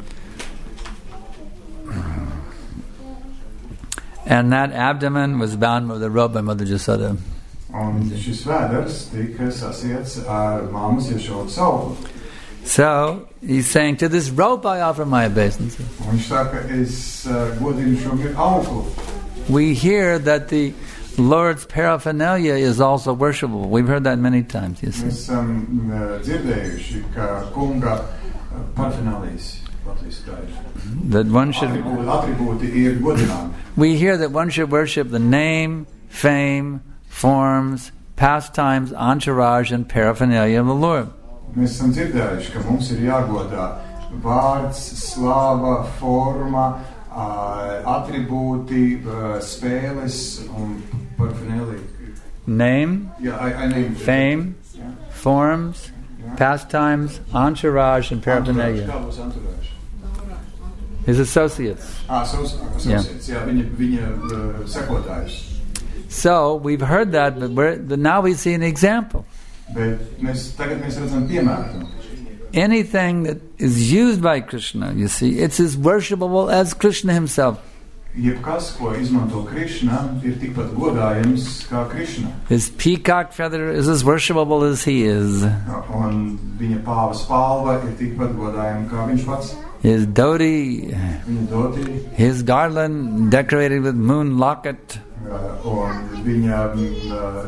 And that abdomen was bound with a rope by Mother Jasoda. Un šis vēders tika sasiets ar māmas Jašodas auklu. So he's saying, to this rope I offer my obeisance. Un viņš saka, es uh, godinu šo auklu. We hear that the Lord's paraphernalia is also worshipable. We've heard that many times, you see. Mēs esam uh, dzirdējuši, ka kunga uh, paraphernalis, that one should, atribūti ir godināmi. We hear that one should worship the name, fame, forms, pastimes, entourage, and paraphernalia of the Lord. Mēs esam dzirdējuši, ka mums ir jāgodā vārds, slāva, forma, uh, atribūti, uh, spēles un paraphernalia. Name, yeah, I, I name fame, yeah. forms, yeah. pastimes, entourage, and paraphernalia. Entourage. Entourage. His associates. Ah, associates. Yeah, viņa, viņa uh, sekotājus. So we've heard that, but, we're, but now we see an example. Bet mēs, tagad mēs redzam piemēru. Anything that is used by Krishna, you see, it's as worshipable as Krishna himself. Jebkas, ko izmanto Krishna, ir tikpat godājams kā Krishna. His peacock feather is as worshipable as he is. Un viņa pāva spalva ir tikpat godājama kā viņš pats. His dhoti, dhoti, his garland decorated with moon locket. Uh, un viņa uh,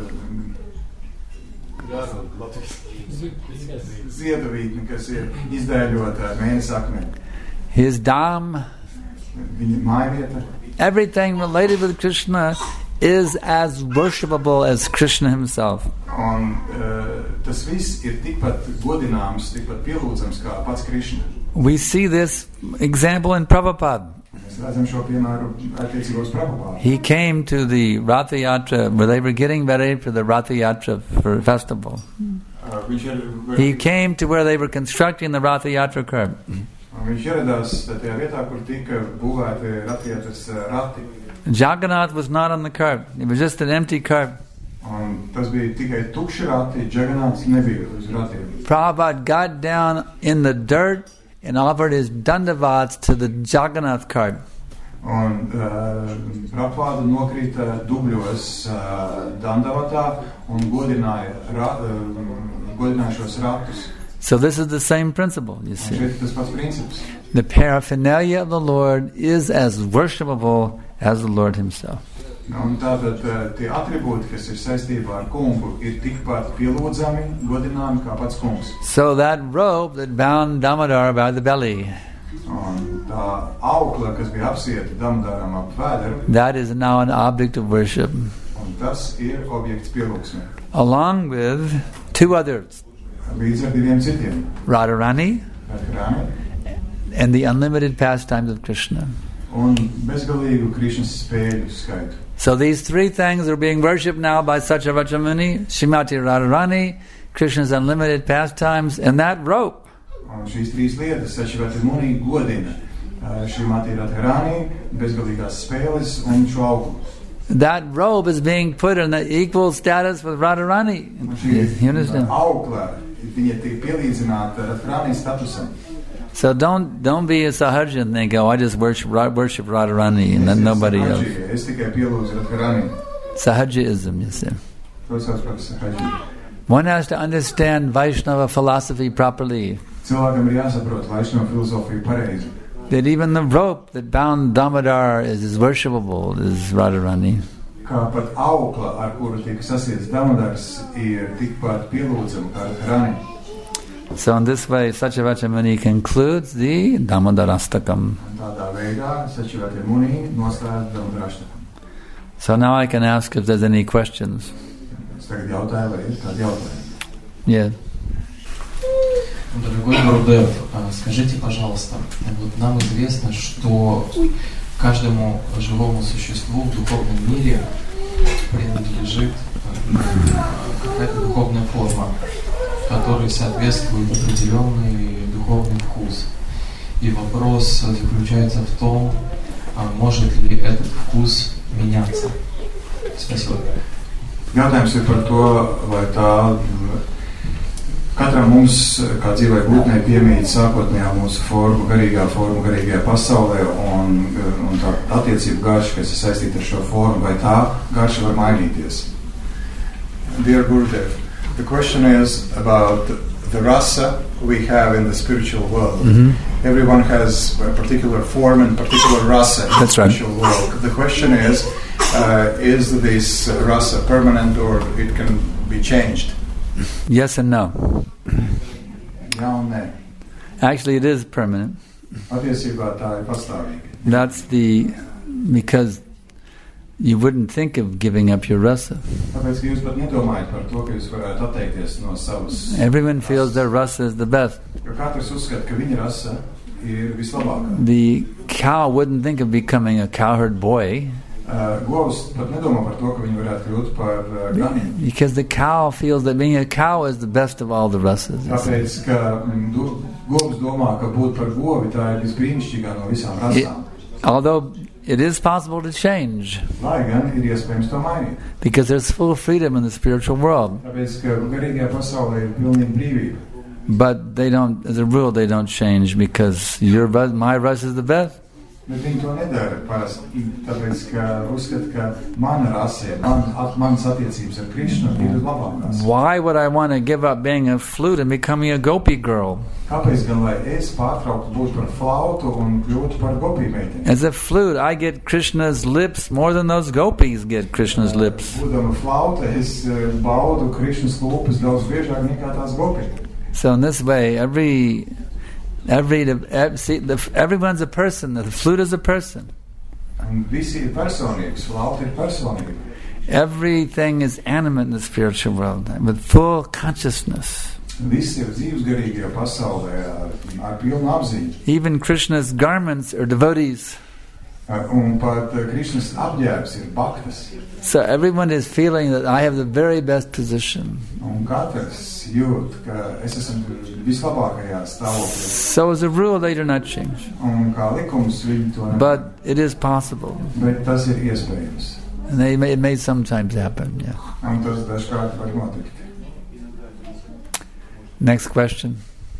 ziedavītne, kas ir izdēļota ar mēnesi akmeni. His dham, viņa mājvieta. Everything related with Krishna is as worshipable as Krishna himself. Un uh, tas viss ir tikpat godināms, tikpat pielūdzams kā pats Krishna. We see this example in Prabhupada. He came to the Ratha Yatra where they were getting ready for the Ratha Yatra for festival. Uh, he came to where they were constructing the Ratha Yatra curb. Jagannath was not on the curb. It was just an empty curb. Prabhupada got down in the dirt and offered his dandavats to the Jagannath cart. Un uh, Prabhupada nokrita dubļos uh, dandavatā un godināja, ra, uh, godināja šos ratus. So this is the same principle, you see. Tas pats princips. The paraphernalia of the Lord is as worshipable as the Lord himself. Un tātad tie atribūti, kas ir saistībā ar kungu, ir tikpat pielūdzami, godināmi kā pats kungs. So that robe that bound Damodar by the belly, un tā aukla, kas bija apsieta Damodaram ap vēderu, that is now an object of worship. Un tas ir objekts pielūgsmē. Along with two others. Līdz ar diviem citiem. Radharani Radharani and the unlimited pastimes of Krishna. Un bezgalīgu Krishnas spēļu skaitu. So these three things are being worshipped now by Satyavāca Muni, Srimati Radharani, Krishna's unlimited pastimes, and that rope. Un šīs trīs lietas Satyavāca Muni godina. Srimati Radharani, bezgalīgās spēles un šo auglu. That robe is being put in the equal status with Radharani. You understand? Augla, viņa tiek pielīdzināta Radharani statusam. So don't don't be a sahaja and think, oh, I just worship worship Radharani and then nobody else. Sahajaism, you see. One has to understand Vaishnava philosophy properly. That even the rope that bound Damodar is as worshipable as Radharani. So in this way, Satyavāca Muni concludes the Damodarastakam. So now I can ask if there's any questions. Yeah. Дорогой Гурудев, скажите, пожалуйста, вот нам известно, что каждому живому существу в духовном мире принадлежит какая-то духовная форма, которой соответствует определенный духовный вкус. И вопрос заключается в том, может ли этот вкус меняться. Спасибо. Jautājums ir par to, vai tā katram mums, kā dzīvai būtnei, piemīt sākotnējā mūsu forma, garīgā forma, garīgajā pasaulē, un, un tā attiecība garša, kas ir saistīta ar šo formu, vai tā garša var mainīties. Dear Gurudev, the question is about the rasa we have in the spiritual world. Mm-hmm. Everyone has a particular form and particular rasa in That's the spiritual right. world. The question is, uh, is this rasa permanent or it can be changed? Yes and no. Jā un nē. Actually, it is permanent. Patiesībā tā ir pastāvīga. That's the... because you wouldn't think of giving up your rasa. Tāpēc, ka jūs pat nedomājat par to, ka jūs varētu atteikties no savas... Everyone feels their rasa is the best. Jo katrs uzskata, ka viņa rasa ir vislabākā. The cow wouldn't think of becoming a cowherd boy. Uh, govs pat nedomā par to, ka viņi varētu kļūt par uh, ganiem. Because the cow feels that being a cow is the best of all the rasas. Tāpēc, ka mm, do, govs domā, ka būt par govi tā ir visbrīnišķīgā no visām rasām. It, although it is possible to change. Lai gan ir iespējams to mainīt. Because there's full freedom in the spiritual world. Tāpēc, ka garīgajā pasaulē ir pilnīga brīvība. But they don't, as a rule, they don't change because your rus, my rasa is the best. Bet viņi to nedara parasti, tāpēc, ka uzskata, ka mana rasa, man, at, manas attiecības ar Krishnu ir labākās. Why would I want to give up being a flute and becoming a gopi girl? Kāpēc gan, lai es pārtrauktu būt par flautu un kļūtu par gopi meiteni? As a flute, I get Krishna's lips more than those gopis get Krishna's lips. Būdama flauta, es baudu Krishnas lūpas daudz biežāk nekā tās gopi. So in this way, every... Every, every see, the, everyone's a person. The flute is a person. Un visi ir personīgs, flauta ir personīga. Everything is animate in the spiritual world with full consciousness. Viss ir dzīves garīgajā pasaulē ar, ar pilnu apziņu. Even Krishna's garments are devotees. Un pat Krishnas apģērbs ir bhaktas. So everyone is feeling that I have the very best position. Un katrs jūt, ka es esmu vislabākajā stāvoklī. So as a rule, they do not change. Un kā likums viņi to nevar. But it is possible. Bet tas ir iespējams. And they may, it may sometimes happen, yeah. Un tas dažkārt var notikt. Next question.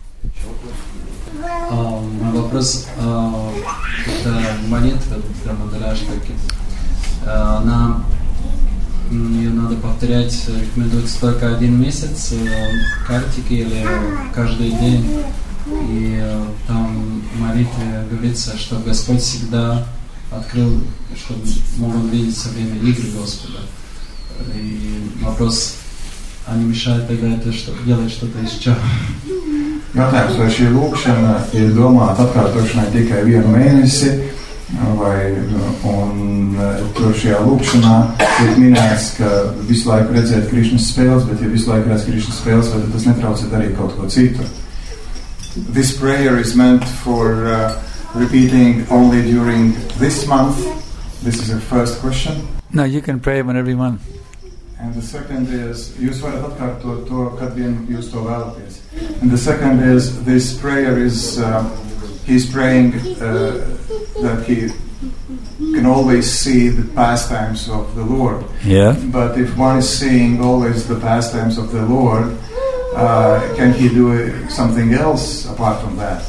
Uh, мой вопрос, uh, это молитва Дамодараштаки. Uh, она, ее надо повторять, рекомендуется только один месяц uh, картики или каждый день. И uh, там в молитве говорится, что Господь всегда открыл, чтобы могут видеть со время игры Господа. И вопрос, а не мешает тогда это что, делать что-то еще? Jautājums, vai šī lūkšana ir domāta atkārtošanai tikai vienu mēnesi, vai, un tur šajā lūkšanā ir minēts, ka visu laiku redzēt Krišnas spēles, bet ja visu laiku redz Krišnas spēles, vai tas netraucē darīt kaut ko citu. This prayer is meant for uh, repeating only during this month. This is the first question. No, you can pray whenever you want. And the second is, jūs varat atkārtot to, kad vien jūs to vēlaties. And the second is, this prayer is, uh, he's praying uh, that he can always see the pastimes of the Lord. Yeah. But if one is seeing always the pastimes of the Lord, uh, can he do something else apart from that?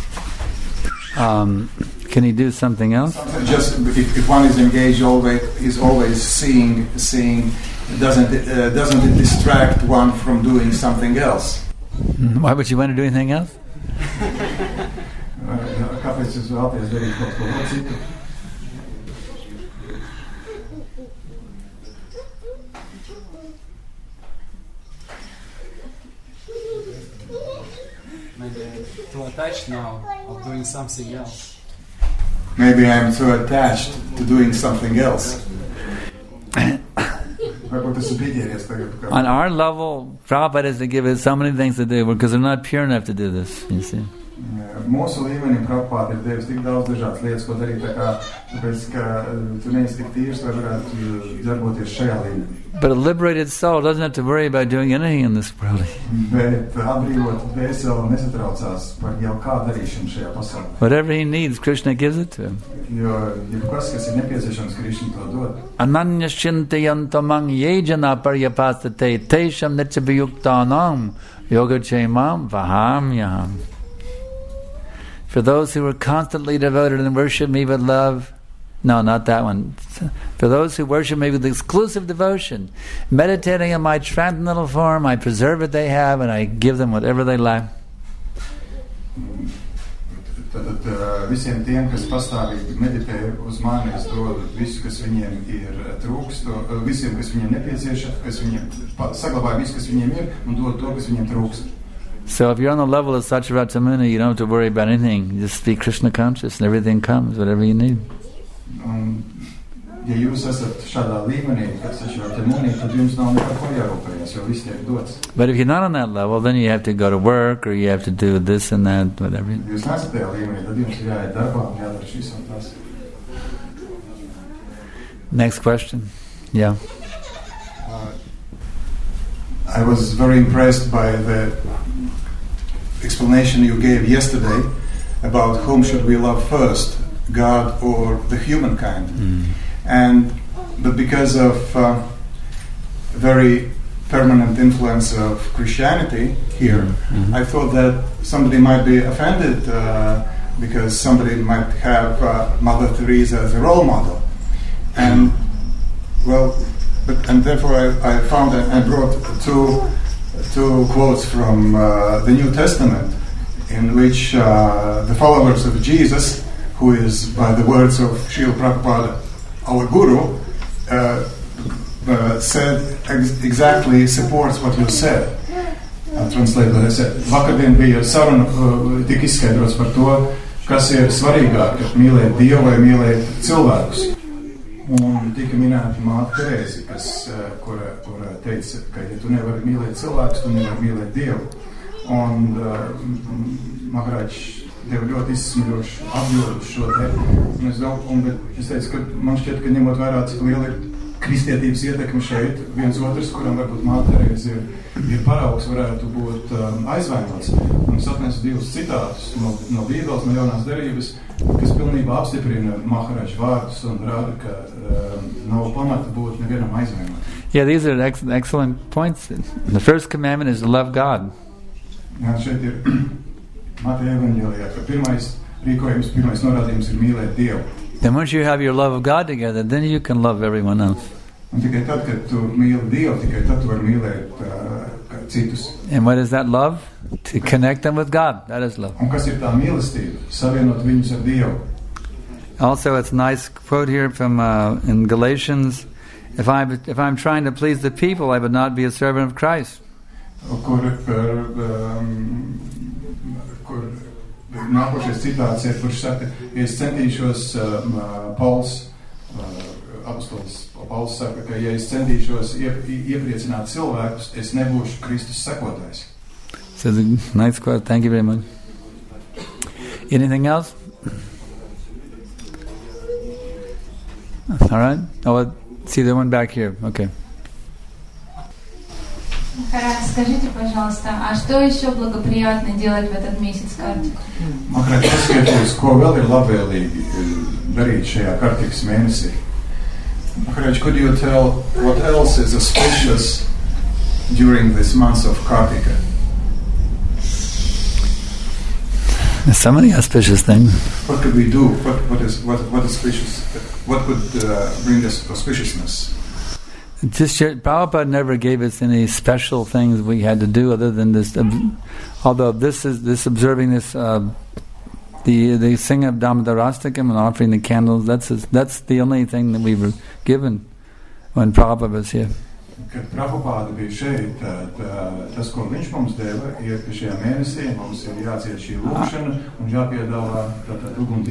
Um, can he do something else? Just if, if one is engaged, always is always seeing, seeing. Doesn't it, uh, doesn't it distract one from doing something else? Why would you want to do anything else? Kāpēc jūs vēlaties darīt kaut ko citu? Maybe I'm too attached now of doing something else. Maybe I'm too attached to doing something else. On our level, Prabhupada has to give us so many things to do because we're not pure enough to do this, you see. Mūsu līmenī Prabhupāda ir devis tik daudz dažādas lietas, ko darīt, tā kā, tāpēc, ka tu neesi tik tīrs, lai varētu darboties šajā līmenī. But a liberated soul doesn't have to worry about doing anything in this world. Bet atbrīvot dvēseli nesatraucās par jau kā darīšanu šajā pasaulē. Whatever he needs, Krishna gives it to him. Jo, jebkas, kas ir nepieciešams, Krishna to dod. Ananyashintayantamang yejana paryapastate tesham nityabhayuktanam yogachemam vahamyaham. For those who are constantly devoted and worship me with love, no, not that one. For those who worship me with exclusive devotion, meditating on my transcendental form, I preserve what they have and I give them whatever they lack. Tātad visiem tiem, kas pastāvīgi meditē uz mani, es dodu visu, kas viņiem ir trūkst, visiem, kas viņiem nepieciešams, kas viņiem saglabāja visu, kas viņiem ir, un dod to, kas viņiem trūkst. So if you're on the level of Satyvrata Muni, you don't have to worry about anything. You just be Krishna conscious and everything comes, whatever you need. Un, ja jūs esat šādā līmenī, kas Satyvrata Muni, tad jums nav nekā ko jārūpējas, jo viss tiek dots. But if you're not on that level, then you have to go to work or you have to do this and that, whatever. Jūs nesat tajā līmenī, tad jums ir jāiet darbā un jādara šis un tas. Next question. Yeah. Uh, I was very impressed by the explanation you gave yesterday about whom should we love first, God or the humankind. Mm. And but because of uh, very permanent influence of Christianity here, mm-hmm. I thought that somebody might be offended uh, because somebody might have uh, Mother Teresa as a role model, and well, but and therefore I, I found that I brought two. Two quotes from uh, the New Testament in which uh, the followers of Jesus, who is, by the words of Srila Prabhupada, our guru, uh, uh, said ex- exactly supports what you said. I'll translate what I said. Vakardien bija saruna, uh, tika izskaidrots par to, kas ir svarīgāk, mīlēt Dievu vai mīlēt cilvēkus. Un tika minēta māte Terēzi, kas, kura, kura teica, ka ja tu nevari mīlēt cilvēkus, tu nevari mīlēt Dievu. Un uh, Maharāģis deva ļoti izsmeļošu atbildu šo te. Un es, domāju, un, bet es teicu, ka man šķiet, ka ņemot vērā, cik liela ir kristietības ietekme šeit, viens otrs, kuram varbūt māte Terēzi ir, ir paraugs, varētu būt um, aizvainots. Un es atnesu divus citātus no, no Bībeles, no Jaunās derības, kas pilnībā apstiprina Maharāģa vārdus un rāda, ka uh, nav pamata būt nevienam aizvainot. Yeah, these are ex- excellent points. The first commandment is to love God. Jā, šeit ir Mateja evaņģēlijā, ka pirmais rīkojums, pirmais norādījums ir mīlēt Dievu. Then once you have your love of God together, then you can love everyone else. Un tikai tad, kad tu mīli Dievu, tikai tad tu vari mīlēt uh, citus. And what is that love? To connect them with God. That is love. Un kas ir tā mīlestība? Savienot viņus ar Dievu. Also, it's a nice quote here from uh, in Galatians. If I if I'm trying to please the people, I would not be a servant of Christ. Kur par um, kur nākošais citāts ir, kurš saka, ja es centīšos, um, Pauls, uh, apostols Pauls saka, ka ja es centīšos iep, iepriecināt cilvēkus, es nebūšu Kristus sekotājs. So it's a nice quote. Thank you very much. Anything else? All right. Oh, see the one back here. Okay. Махарадж, скажите, пожалуйста, а что еще благоприятно делать в этот месяц карты? Махарадж, paskatieties, ko vēl ir labvēlīgi darīt šajā kartikas mēnesī. Maharaj, could you tell what else is auspicious during this month of Kartika? There's so many auspicious things. What could we do? What what is what what auspicious? What could uh, bring us auspiciousness? Just Prabhupada never gave us any special things we had to do other than this. Although this is this observing this. Uh, The the singing of Damodarastakam and offering the candles, that's that's the only thing that we were given when Prabhupada was here. Kad Prabhupada bija šeit, tad tas, ko viņš mums deva, ir, ka šajā mēnesī mums ir jāciet šī lūkšana un jāpiedāvā tātad uguntīģis.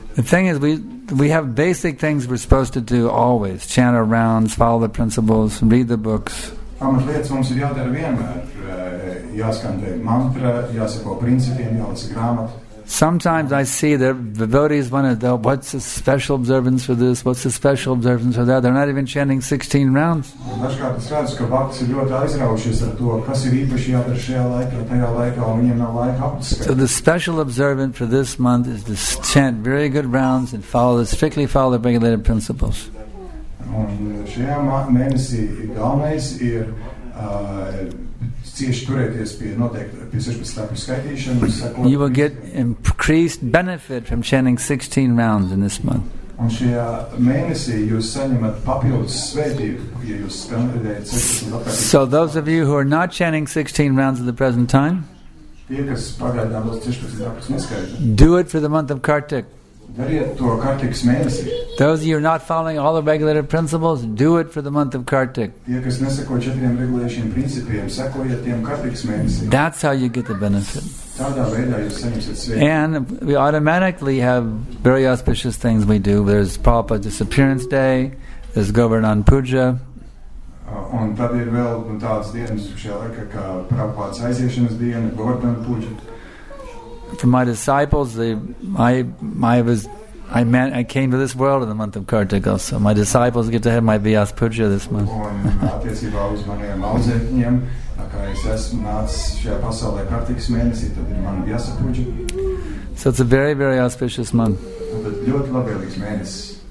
The thing is, we we have basic things we're supposed to do always. Chant our rounds, follow the principles, read the books. Pamat lietas mums ir jādara vienmēr. Jāskandē mantra, jāsako principiem, jālasa grāmatu. Sometimes I see that devotees want to know what's the special observance for this, what's the special observance for that. They're not even chanting sixteen rounds. Dažkārt es redzu, ka bhaktis ir ļoti aizraujušies ar to, kas ir īpaši jādara šajā laikā, tajā laikā, un viņiem nav laika apskatīt. So the special observance for this month is to chant very good rounds and follow, strictly follow the regulated principles. Un šajā mēnesī galvenais ir uh, cieši turēties pie noteikti pie sešpadsmit tāpu skaitīšanas. You will get increased benefit from chanting sixteen rounds in this month. Un šajā mēnesī jūs saņemat papildus svētību, ja jūs skandējat sešpadsmit apkārt. So those of you who are not chanting sixteen rounds at the present time, tie, kas pagaidām vēl sešpadsmit apkārt neskaita, do it for the month of Kartik. Dariet to Kartikas mēnesī. Those of you who are not following all the regulated principles, do it for the month of Kartik. Tie, kas neseko četriem regulējušiem principiem, sekojiet tiem Kartikas mēnesī. That's how you get the benefit. Tādā veidā jūs saņemsiet svētību. And we automatically have very auspicious things we do. There's Prabhupada's Disappearance Day, there's Govardhan Puja. Uh, un tad ir vēl tādas dienas šajā laikā, kā Prabhupadas aiziešanas diena, Govardhan Puja. For my disciples, they, I, I was, I man, I came to this world in the month of Kartik also. My disciples get to have my Vyas Puja this month. Un attiecībā uz maniem audzēkņiem, tā kā es esmu nācis šajā pasaulē Kartikas mēnesī, tad ir mana Vyasa Puja. So it's a very, very auspicious month. Tad ļoti labvēlīgs mēnesis.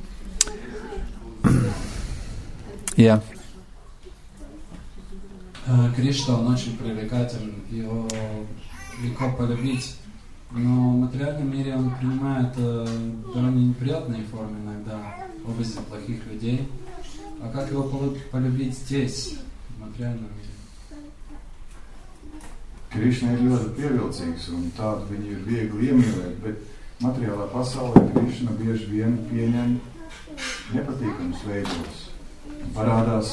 Yeah. Кришна, он очень привлекателен, его легко полюбить. Но в материальном мире он принимает э, довольно неприятные формы иногда, в образе плохих людей. А как его полюбить здесь, в материальном мире? Krišna ir ļoti pievilcīgs, un tādu viņu ir viegli iemīlēt, bet materiālā pasaulē Krišna bieži vien pieņem nepatīkamus veidus. Parādās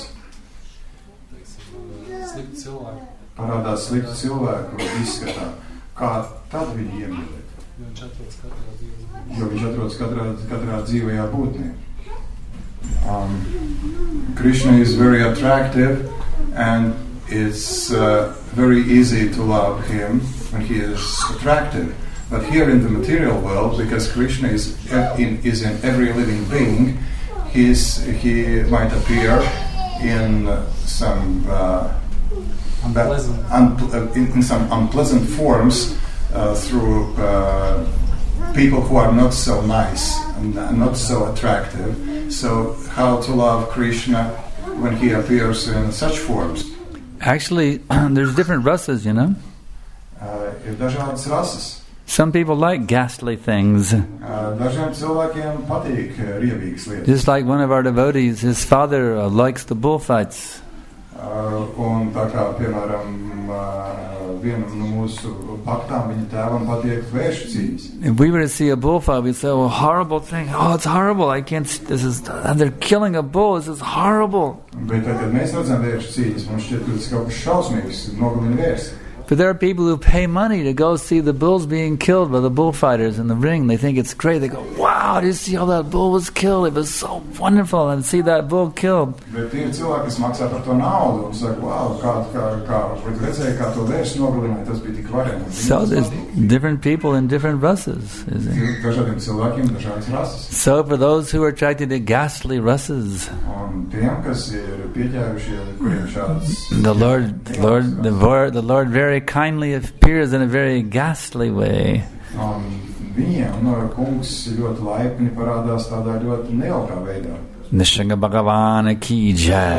slikti cilvēki. Parādās slikti cilvēku izskatā. Kā tad viņu iemīlēt? Jo viņš atrodas katrā dzīvē. Jo viņš atrodas katrā, katrā dzīvajā būtnē. Um, Krishna is very attractive and it's uh, very easy to love him when he is attractive. But here in the material world, because Krishna is in, is in every living being, he, is, he might appear in some uh, Unpleasant. Unple- in, in some unpleasant forms uh, through uh, people who are not so nice and not so attractive. So how to love Krishna when he appears in such forms? Actually, there's different rasas, you know. Uh, ir dažādas rases. Some people like ghastly things. Uh, dažiem cilvēkiem patīk uh, riebīgas lietas. Just like one of our devotees, his father uh, likes the bullfights. Uh, un tā kā, piemēram, uh, vienam no mūsu baktām, viņa tēvam patīk vēršu cīņas. If we were to see a bullfight, we'd say, oh, horrible thing. Oh, it's horrible. I can't, this is, and they're killing a bull. This is horrible. Bet tad, kad mēs redzam vēršu cīņas, mums šķiet, ka tas kaut kas šausmīgs, nogalina vērsi. But there are people who pay money to go see the bulls being killed by the bullfighters in the ring. They think it's great. They go, wow, did you see how that bull was killed? It was so wonderful. And see that bull killed. Bet ir cilvēki, kas maksā par to naudu un saka, wow, kā, kā, kā, redzēja, kā to vērsi nogalināja, tas bija tik vareni. So there's different people in different races. Is it? Dažādiem cilvēkiem, dažādas rases. So for those who are attracted to ghastly rases, Un tiem, kas ir pieķērušie, kuriem šādas... the Lord, Lord, the Lord, the Lord very kindly appears in a very ghastly way. Un viņiem, no kungs ļoti laipni parādās tādā ļoti nejaukā veidā. Nishringa Bhagavana ki jai.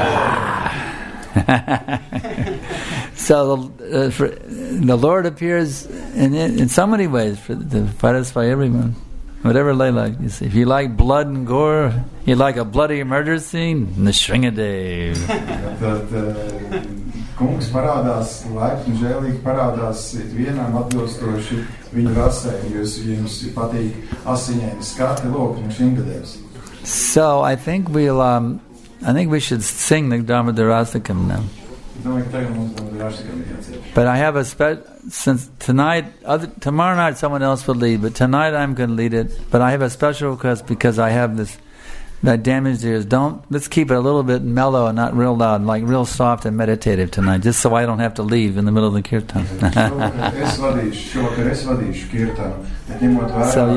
So the, uh, for, the Lord appears in in so many ways for to satisfy everyone. Whatever they like. You see, if you like blood and gore, you like a bloody murder scene, Nishringadev. Tad uh, kungs parādās, laipni žēlīgi parādās vienam atbilstoši viņu rasē, jūs jums patīk asiņaini skati, lūk, Nishringadevs. So I think we'll, um, I think we should sing the Dharma Darasakam now. But I have a spe- since tonight, other, tomorrow night someone else will lead, but tonight I'm going to lead it. But I have a special request because I have this, that damaged ears. Don't, let's keep it a little bit mellow and not real loud, like real soft and meditative tonight, just so I don't have to leave in the middle of the kirtan. So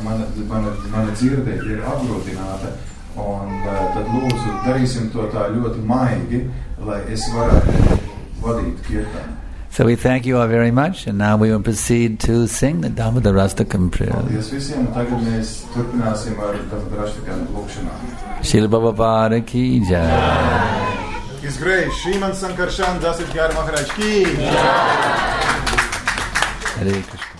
you, Un tad lūdzu darīsim to tā ļoti maigi, lai es varētu vadīt kirtanu. So we thank you all very much, and now we will proceed to sing the Damodarastakam prayer. Paldies visiem, un tagad mēs turpināsim ar Damodarastakam lūkšanām. Śrīla Prabhupāda ki jai. His Grace Sriman Sankarshan Das Guru Maharaj ki jai. Hare Krishna.